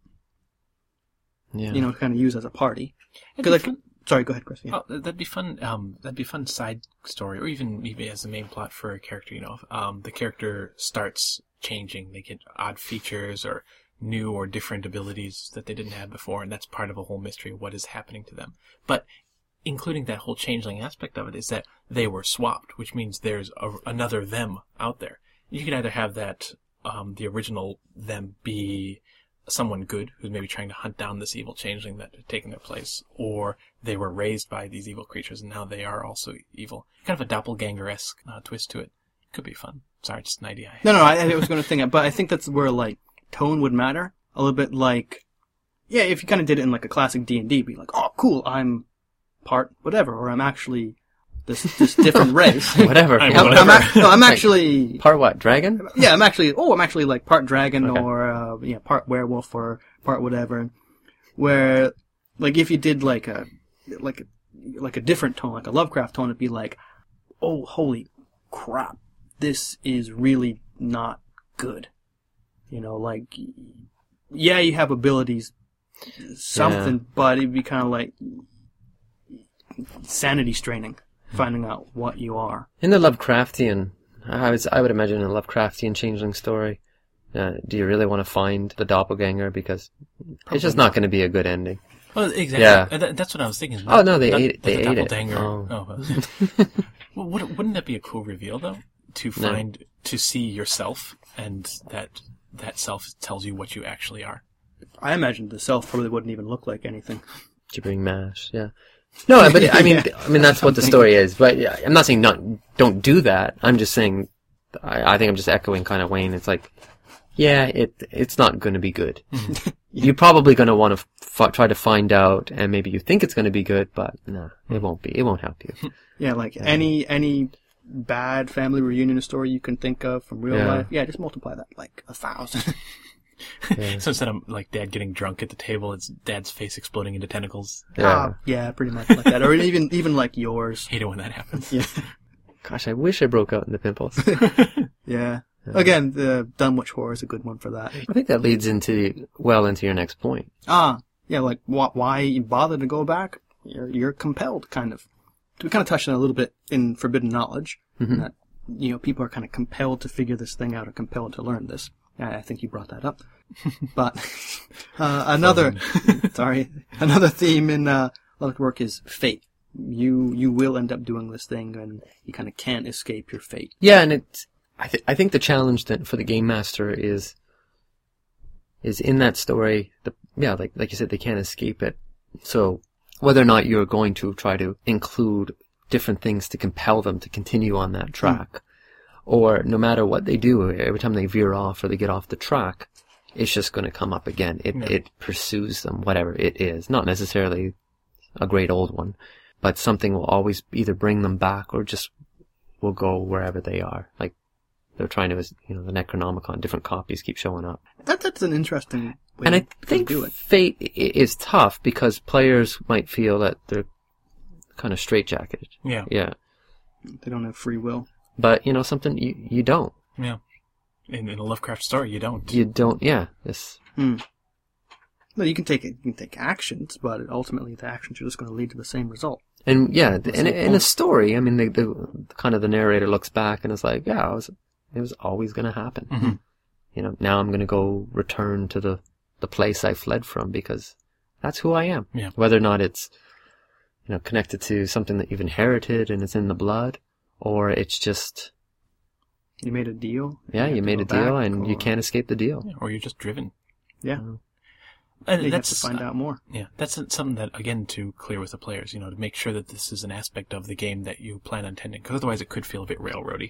Yeah. You know, kind of use as a party. It'd Because, be like, fun. sorry, go ahead, Chris. Yeah. Oh, that'd be fun. Um, that'd be a fun side story, or even maybe as the main plot for a character. You know, um, the character starts changing. They get odd features or new or different abilities that they didn't have before, and that's part of a whole mystery of what is happening to them. But including that whole changeling aspect of it is that they were swapped, which means there's a, another them out there. You could either have that um, the original them be someone good who's maybe trying to hunt down this evil changeling that had taken their place, or they were raised by these evil creatures and now they are also evil. Kind of a doppelganger-esque uh, twist to it. Could be fun. Sorry, just an idea I had. No, no, I, I was going to think it, but I think that's where, like, tone would matter. A little bit like, yeah, if you kind of did it in, like, a classic D and D, be like, oh, cool, I'm part whatever, or I'm actually this this different race. Whatever. I'm Yeah. I'm, whatever. I'm, ac- no, I'm actually, Part what? Dragon? yeah, I'm actually, oh, I'm actually, like, part dragon, Okay. or, uh, yeah, part werewolf, or part whatever. Where, like, if you did, like, a, like, a, like a different tone, like a Lovecraft tone, it'd be like, oh, holy crap, this is really not good. You know, like, yeah, you have abilities, something, Yeah. but it'd be kind of like sanity straining, finding out what you are. In the Lovecraftian, I would, I would imagine in a Lovecraftian changeling story, uh, do you really want to find the doppelganger? Because it's just not going to be a good ending. Well, exactly. Yeah. Uh, that- That's what I was thinking. Oh, no, they Not- ate it. They like a ate it. doppelganger. Oh. Oh. well, would- wouldn't that be a cool reveal, though? To No. find, to see yourself, and that that self tells you what you actually are. I imagine the self probably wouldn't even look like anything. Did you bring MASH? Yeah. No, but I mean, I mean that's what the story is. But yeah, I'm not saying not don't do that. I'm just saying, I, I think I'm just echoing kind of Wayne. It's like, yeah, it it's not going to be good. You're probably going to want to f- try to find out, and maybe you think it's going to be good, but no, it won't be. It won't help you. Yeah, like any any bad family reunion story you can think of from real Yeah. life. Yeah, just multiply that like a thousand. Yeah. So instead of like dad getting drunk at the table, it's dad's face exploding into tentacles. Yeah. Ah, yeah, pretty much like that. Or even even like yours. Hate it when that happens. Yeah. Gosh, I wish I broke out into pimples. Yeah. Again, the Dunwich Horror is a good one for that. I think that leads into well into your next point. Ah, yeah, like wh- why bother to go back? You're you're compelled, kind of. We kind of touched on it a little bit in Forbidden Knowledge. Mhm. That you know, people are kind of compelled to figure this thing out or compelled to learn this. I I think you brought that up. But uh, another, sorry, another theme in uh, a lot of work is fate. You you will end up doing this thing, and you kind of can't escape your fate. Yeah, and it's, I, th- I think the challenge then for the game master is is in that story. The yeah, like like you said, they can't escape it. So whether or not you're going to try to include different things to compel them to continue on that track, mm. or no matter what they do, every time they veer off or they get off the track, it's just going to come up again. It yeah. it pursues them, whatever it is. Not necessarily a great old one, but something will always either bring them back or just will go wherever they are. Like they're trying to, you know, the Necronomicon, different copies keep showing up. That that's an interesting way and I to think do it. Fate is tough because players might feel that they're kind of straitjacketed. Yeah. Yeah. They don't have free will. But, you know, something you, you don't. Yeah. In, in a Lovecraft story, you don't. You don't, yeah. This. Hmm. No, you can take you can take actions, but ultimately the actions are just going to lead to the same result. And yeah, in, in a story, I mean, the, the kind of the narrator looks back and is like, yeah, it was, it was always going to happen. Mm-hmm. You know, now I'm going to go return to the, the place I fled from because that's who I am. Yeah. Whether or not it's, you know, connected to something that you've inherited and it's in the blood, or it's just... You made a deal. Yeah, you, you made a deal and or... you can't escape the deal. Yeah, or you're just driven. Yeah. Uh, And you that's have to find out more. Yeah, that's something that, again, to clear with the players, you know, to make sure that this is an aspect of the game that you plan on intending, because otherwise it could feel a bit railroady.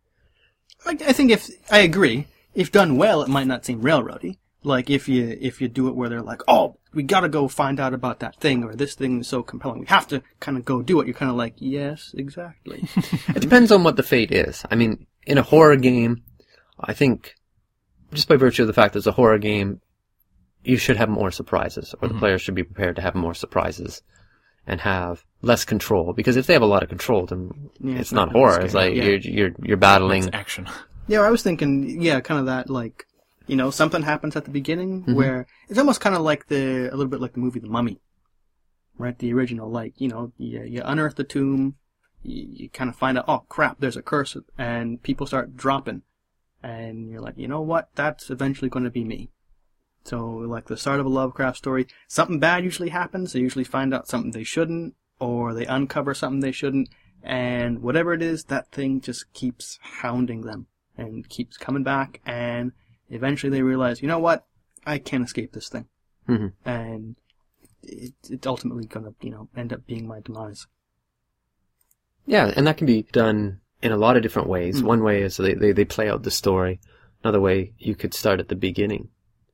I, I think if, I agree, if done well, it might not seem railroady. Like, if you, if you do it where they're like, oh, we gotta go find out about that thing, or this thing is so compelling, we have to kind of go do it, you're kind of like, yes, exactly. It depends on what the fate is. I mean, in a horror game, I think, just by virtue of the fact that it's a horror game, you should have more surprises, or the mm-hmm. players should be prepared to have more surprises and have less control. Because if they have a lot of control, then yeah, it's, it's not, not horror. It's like yeah. you're you're you're battling it's action. Yeah, I was thinking, yeah, kind of that, like, you know, something happens at the beginning mm-hmm. where it's almost kind of like the a little bit like the movie The Mummy, right? The original, like, you know, you you unearth the tomb, you, you kind of find out, oh crap, there's a curse, and people start dropping, and you're like, you know what, that's eventually going to be me. So, like the start of a Lovecraft story, something bad usually happens. They usually find out something they shouldn't, or they uncover something they shouldn't, and whatever it is, that thing just keeps hounding them, and keeps coming back, and eventually they realize, you know what, I can't escape this thing. Mm-hmm. And it, it's ultimately going to, you know, end up being my demise. Yeah, and that can be done in a lot of different ways. Mm-hmm. One way is they, they, they play out the story. Another way, you could start at the beginning.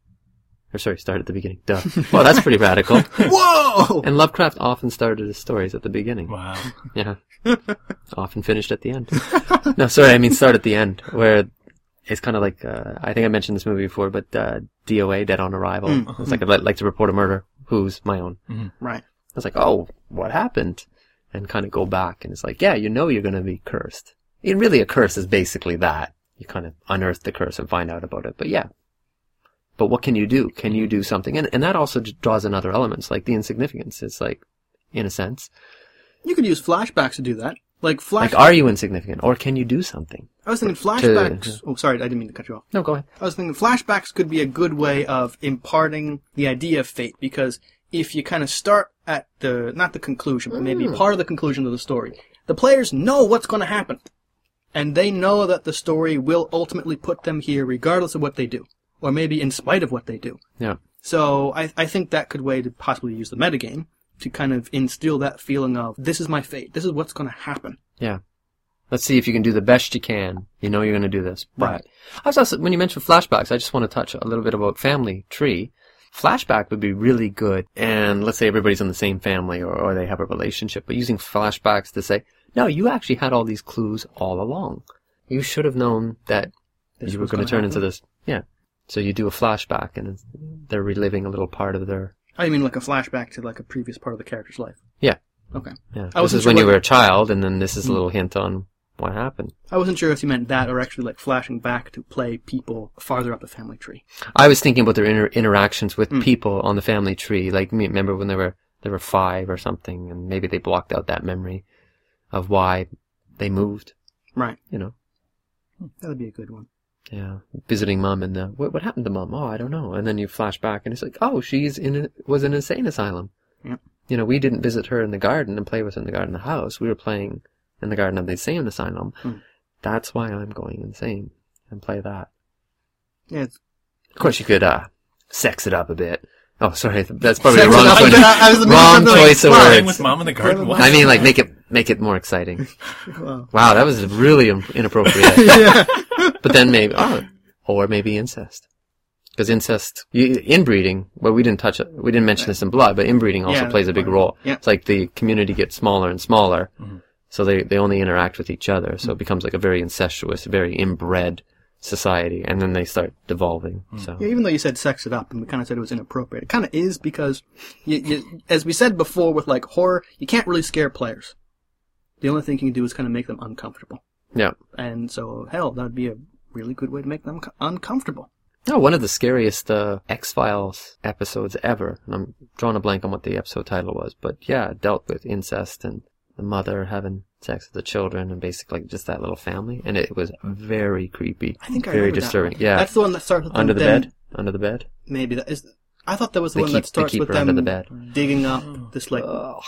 Or sorry, start at the beginning. Duh. Well, that's pretty radical. Whoa! And Lovecraft often started his stories at the beginning. Wow. Yeah. Often finished at the end. No, sorry, I mean start at the end, where it's kind of like, uh, I think I mentioned this movie before, but uh, D O A, Dead on Arrival. Mm-hmm. It's like, I'd like to report a murder. Who's my own? Mm-hmm. Right. I was like, oh, what happened? And kind of go back, and it's like, yeah, you know you're going to be cursed. And really, a curse is basically that. You kind of unearth the curse and find out about it. But yeah. But what can you do? Can you do something? And and that also draws in other elements, like the insignificance. It's like, in a sense. You could use flashbacks to do that. Like, flashbacks. Like, are you insignificant? Or can you do something? I was thinking flashbacks. To, oh, sorry, I didn't mean to cut you off. No, go ahead. I was thinking flashbacks could be a good way of imparting the idea of fate, because if you kind of start at the, not the conclusion, but maybe mm. part of the conclusion of the story, the players know what's going to happen. And they know that the story will ultimately put them here regardless of what they do. Or maybe in spite of what they do. Yeah. So I, I think that could way to possibly use the metagame to kind of instill that feeling of, this is my fate. This is what's going to happen. Yeah. Let's see if you can do the best you can. You know you're going to do this. But right. I was also, when you mentioned flashbacks, I just want to touch a little bit about family tree. Flashback would be really good. And let's say everybody's in the same family or, or they have a relationship, but using flashbacks to say, no, you actually had all these clues all along. You should have known that this you were going to turn happen. into this. Yeah. So you do a flashback, and they're reliving a little part of their... Oh, you mean like a flashback to like a previous part of the character's life? Yeah. Okay. Yeah. I this is sure when you were a child, and then this is a little hint on what happened. I wasn't sure if you meant that or actually like flashing back to play people farther up the family tree. I was thinking about their inter- interactions with Mm. people on the family tree. Like, me- remember when they were they were five or something, and maybe they blocked out that memory of why they moved. Right. You know. That'd be a good one. Yeah, visiting mom and the, what, what happened to mom? Oh, I don't know. And then you flash back and it's like, oh, she's in a, was in an insane asylum. Yeah. You know, we didn't visit her in the garden and play with her in the garden of the house. We were playing in the garden of the insane asylum. Hmm. That's why I'm going insane and play that. Yeah, it's Of course, you could uh, sex it up a bit. Oh, sorry, that's probably Sex the it wrong up a choice. bit. I was Wrong like, choice of Playing words. with mom in the garden. What? I mean, like make it make it more exciting. well, Wow, that was really in- inappropriate. yeah. But then maybe, oh, or maybe incest. Because incest, you, inbreeding, well, we didn't touch it, we didn't mention this in blood, but inbreeding also Yeah, plays a big right. role. Yeah. It's like the community gets smaller and smaller, Mm-hmm. so they, they only interact with each other, so it becomes like a very incestuous, very inbred society, and then they start devolving, so. Yeah, even though you said sex it up and we kind of said it was inappropriate, it kind of is because, you, you, as we said before with like horror, you can't really scare players. The only thing you can do is kind of make them uncomfortable. Yeah. And so, hell, that would be a really good way to make them co- uncomfortable. No, one of the scariest uh, X-Files episodes ever, and I'm drawing a blank on what the episode title was, but yeah, it dealt with incest and the mother having sex with the children and basically just that little family, and it was very creepy. I think I very remember that disturbing. one. Yeah, That's the one that starts with under the them, bed, under the bed. Maybe that is. I thought that was the They one keep- that they starts keep with her them under the bed. digging up this like Ugh.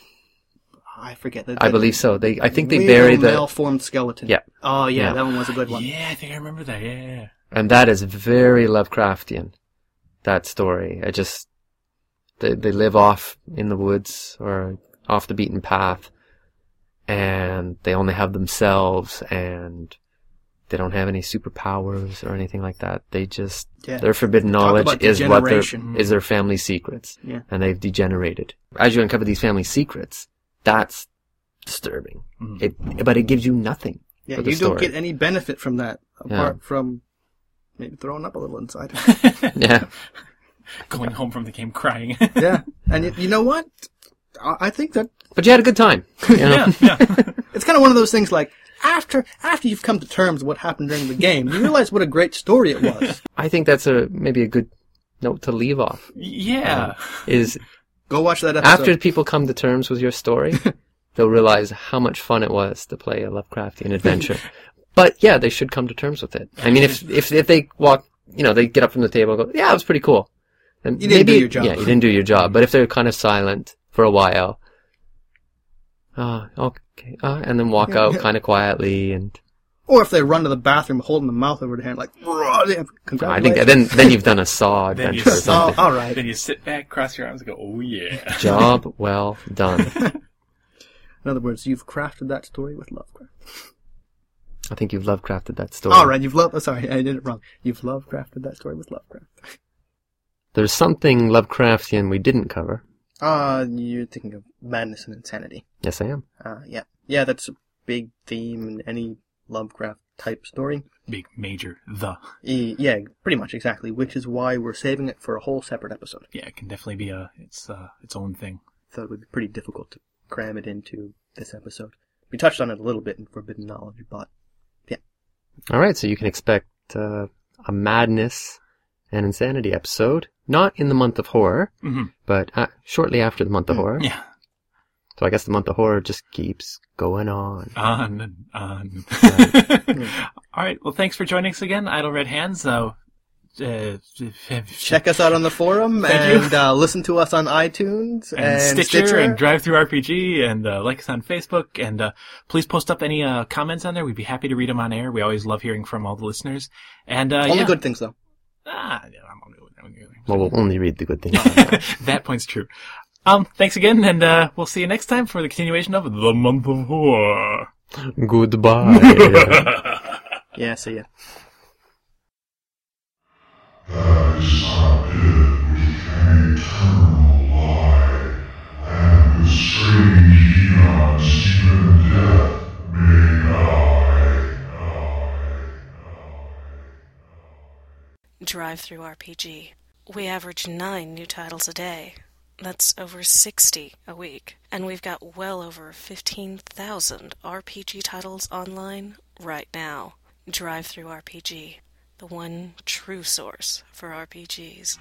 I forget that. I believe so. They, I think they real bury the, malformed skeleton. Yeah. Oh yeah, Yeah. that one was a good one. Yeah, I think I remember that. Yeah, yeah, yeah. and that is very Lovecraftian. That story. I just, they they live off in the woods or off the beaten path, and they only have themselves, and they don't have any superpowers or anything like that. They just, Yeah. their forbidden Talk knowledge about is what their, degeneration. is their family secrets. Yeah. And they've degenerated. As you uncover these family secrets, that's disturbing. Mhm. It, but it gives you nothing. Yeah, for the you don't story. get any benefit from that apart Yeah. from maybe throwing up a little inside. Yeah. Going home from the game crying. yeah, and you, you know what? I, I think that But you had a good time. You know? yeah, yeah. it's kind of one of those things like after after you've come to terms with what happened during the game, you realize what a great story it was. I think that's a maybe a good note to leave off. Yeah. Is Go watch that episode. after people come to terms with your story, they'll realize how much fun it was to play a Lovecraftian adventure. But yeah, they should come to terms with it. I mean, if if if they walk, you know, they get up from the table and go, "Yeah, it was pretty cool." And You didn't maybe, do your job. Yeah, you didn't do your job. But if they're kind of silent for a while, uh, okay, uh, and then walk out kind of quietly, and Or if they run to the bathroom holding the mouth over their hand like, "Bruh," they have- I think congratulations. then then you've done a Saw Then you adventure or saw- something. Oh, all right. Then you sit back, cross your arms, and go, "Oh yeah." Job well done. In other words, you've crafted that story with Lovecraft. I think you've Lovecrafted that story. All right, you've loved. Oh, sorry, I did it wrong. You've Lovecrafted that story with Lovecraft. There's something Lovecraftian we didn't cover. Uh, you're thinking of madness and insanity. Yes, I am. Uh, yeah, yeah, that's a big theme in any Lovecraft type story. Big major the. E- yeah, pretty much exactly. Which is why we're saving it for a whole separate episode. Yeah, it can definitely be a it's uh its own thing. Thought it would be pretty difficult to cram it into this episode. We touched on it a little bit in Forbidden Knowledge, but All right, so you can expect uh, a madness and insanity episode, not in the month of horror, Mm-hmm. but uh, shortly after the month of horror. Yeah. So I guess the month of horror just keeps going on. On and on. All right. Well, thanks for joining us again, Idle Red Hands. Uh, uh, check us out on the forum Thank you. and uh, listen to us on iTunes and, and, Stitcher, Stitcher. and Drive Through R P G and uh, like us on Facebook and uh, please post up any uh, comments on there. We'd be happy to read them on air. We always love hearing from all the listeners. And uh, Only yeah. good things though. Ah, yeah, I'm only, I'm only, Well, we'll only read the good things. that point's true. Um, thanks again, and uh, we'll see you next time for the continuation of The Month of Horror. Goodbye. Yeah, see ya. That is not it with an eternal lie, and with strange eons even death may die. Drive Through R P G. We average nine new titles a day. That's over sixty a week. And we've got well over fifteen thousand R P G titles online right now. Drive Through R P G. The one true source for R P Gs.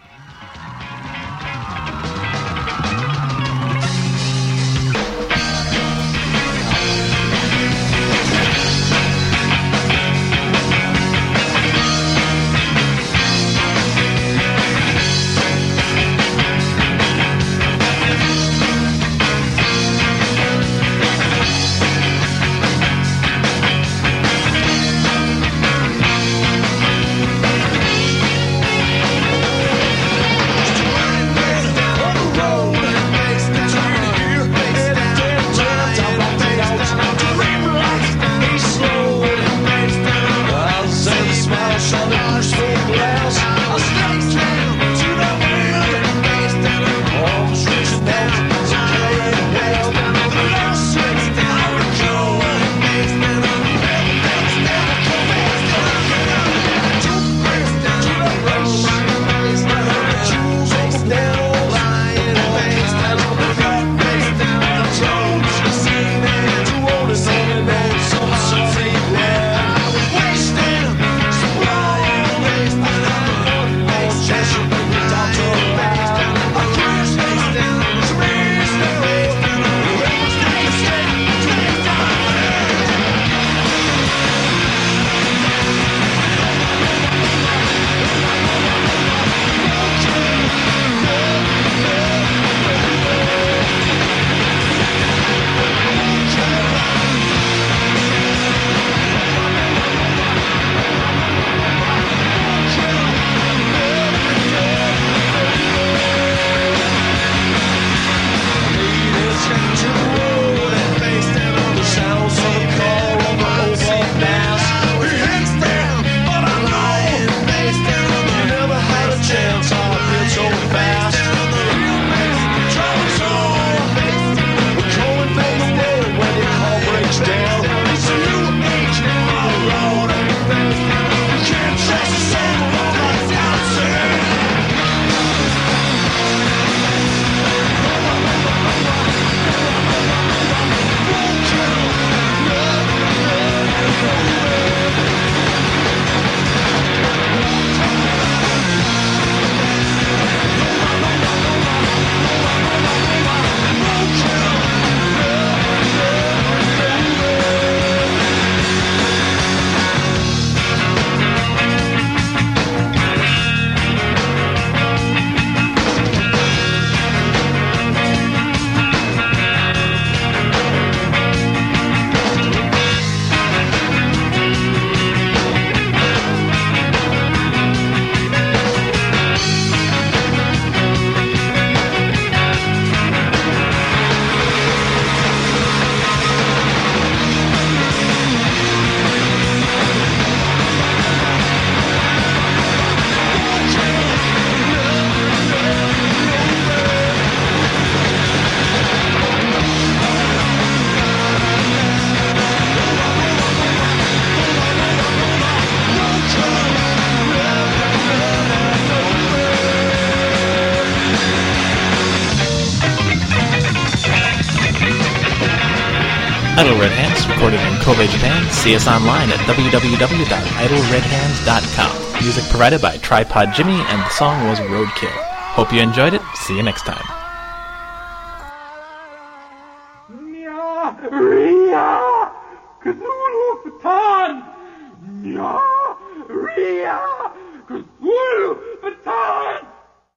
Idle Red Hands, recorded in Kobe, Japan. See us online at w w w dot idle red hands dot com. Music provided by Tripod Jimmy, and the song was Roadkill. Hope you enjoyed it. See you next time.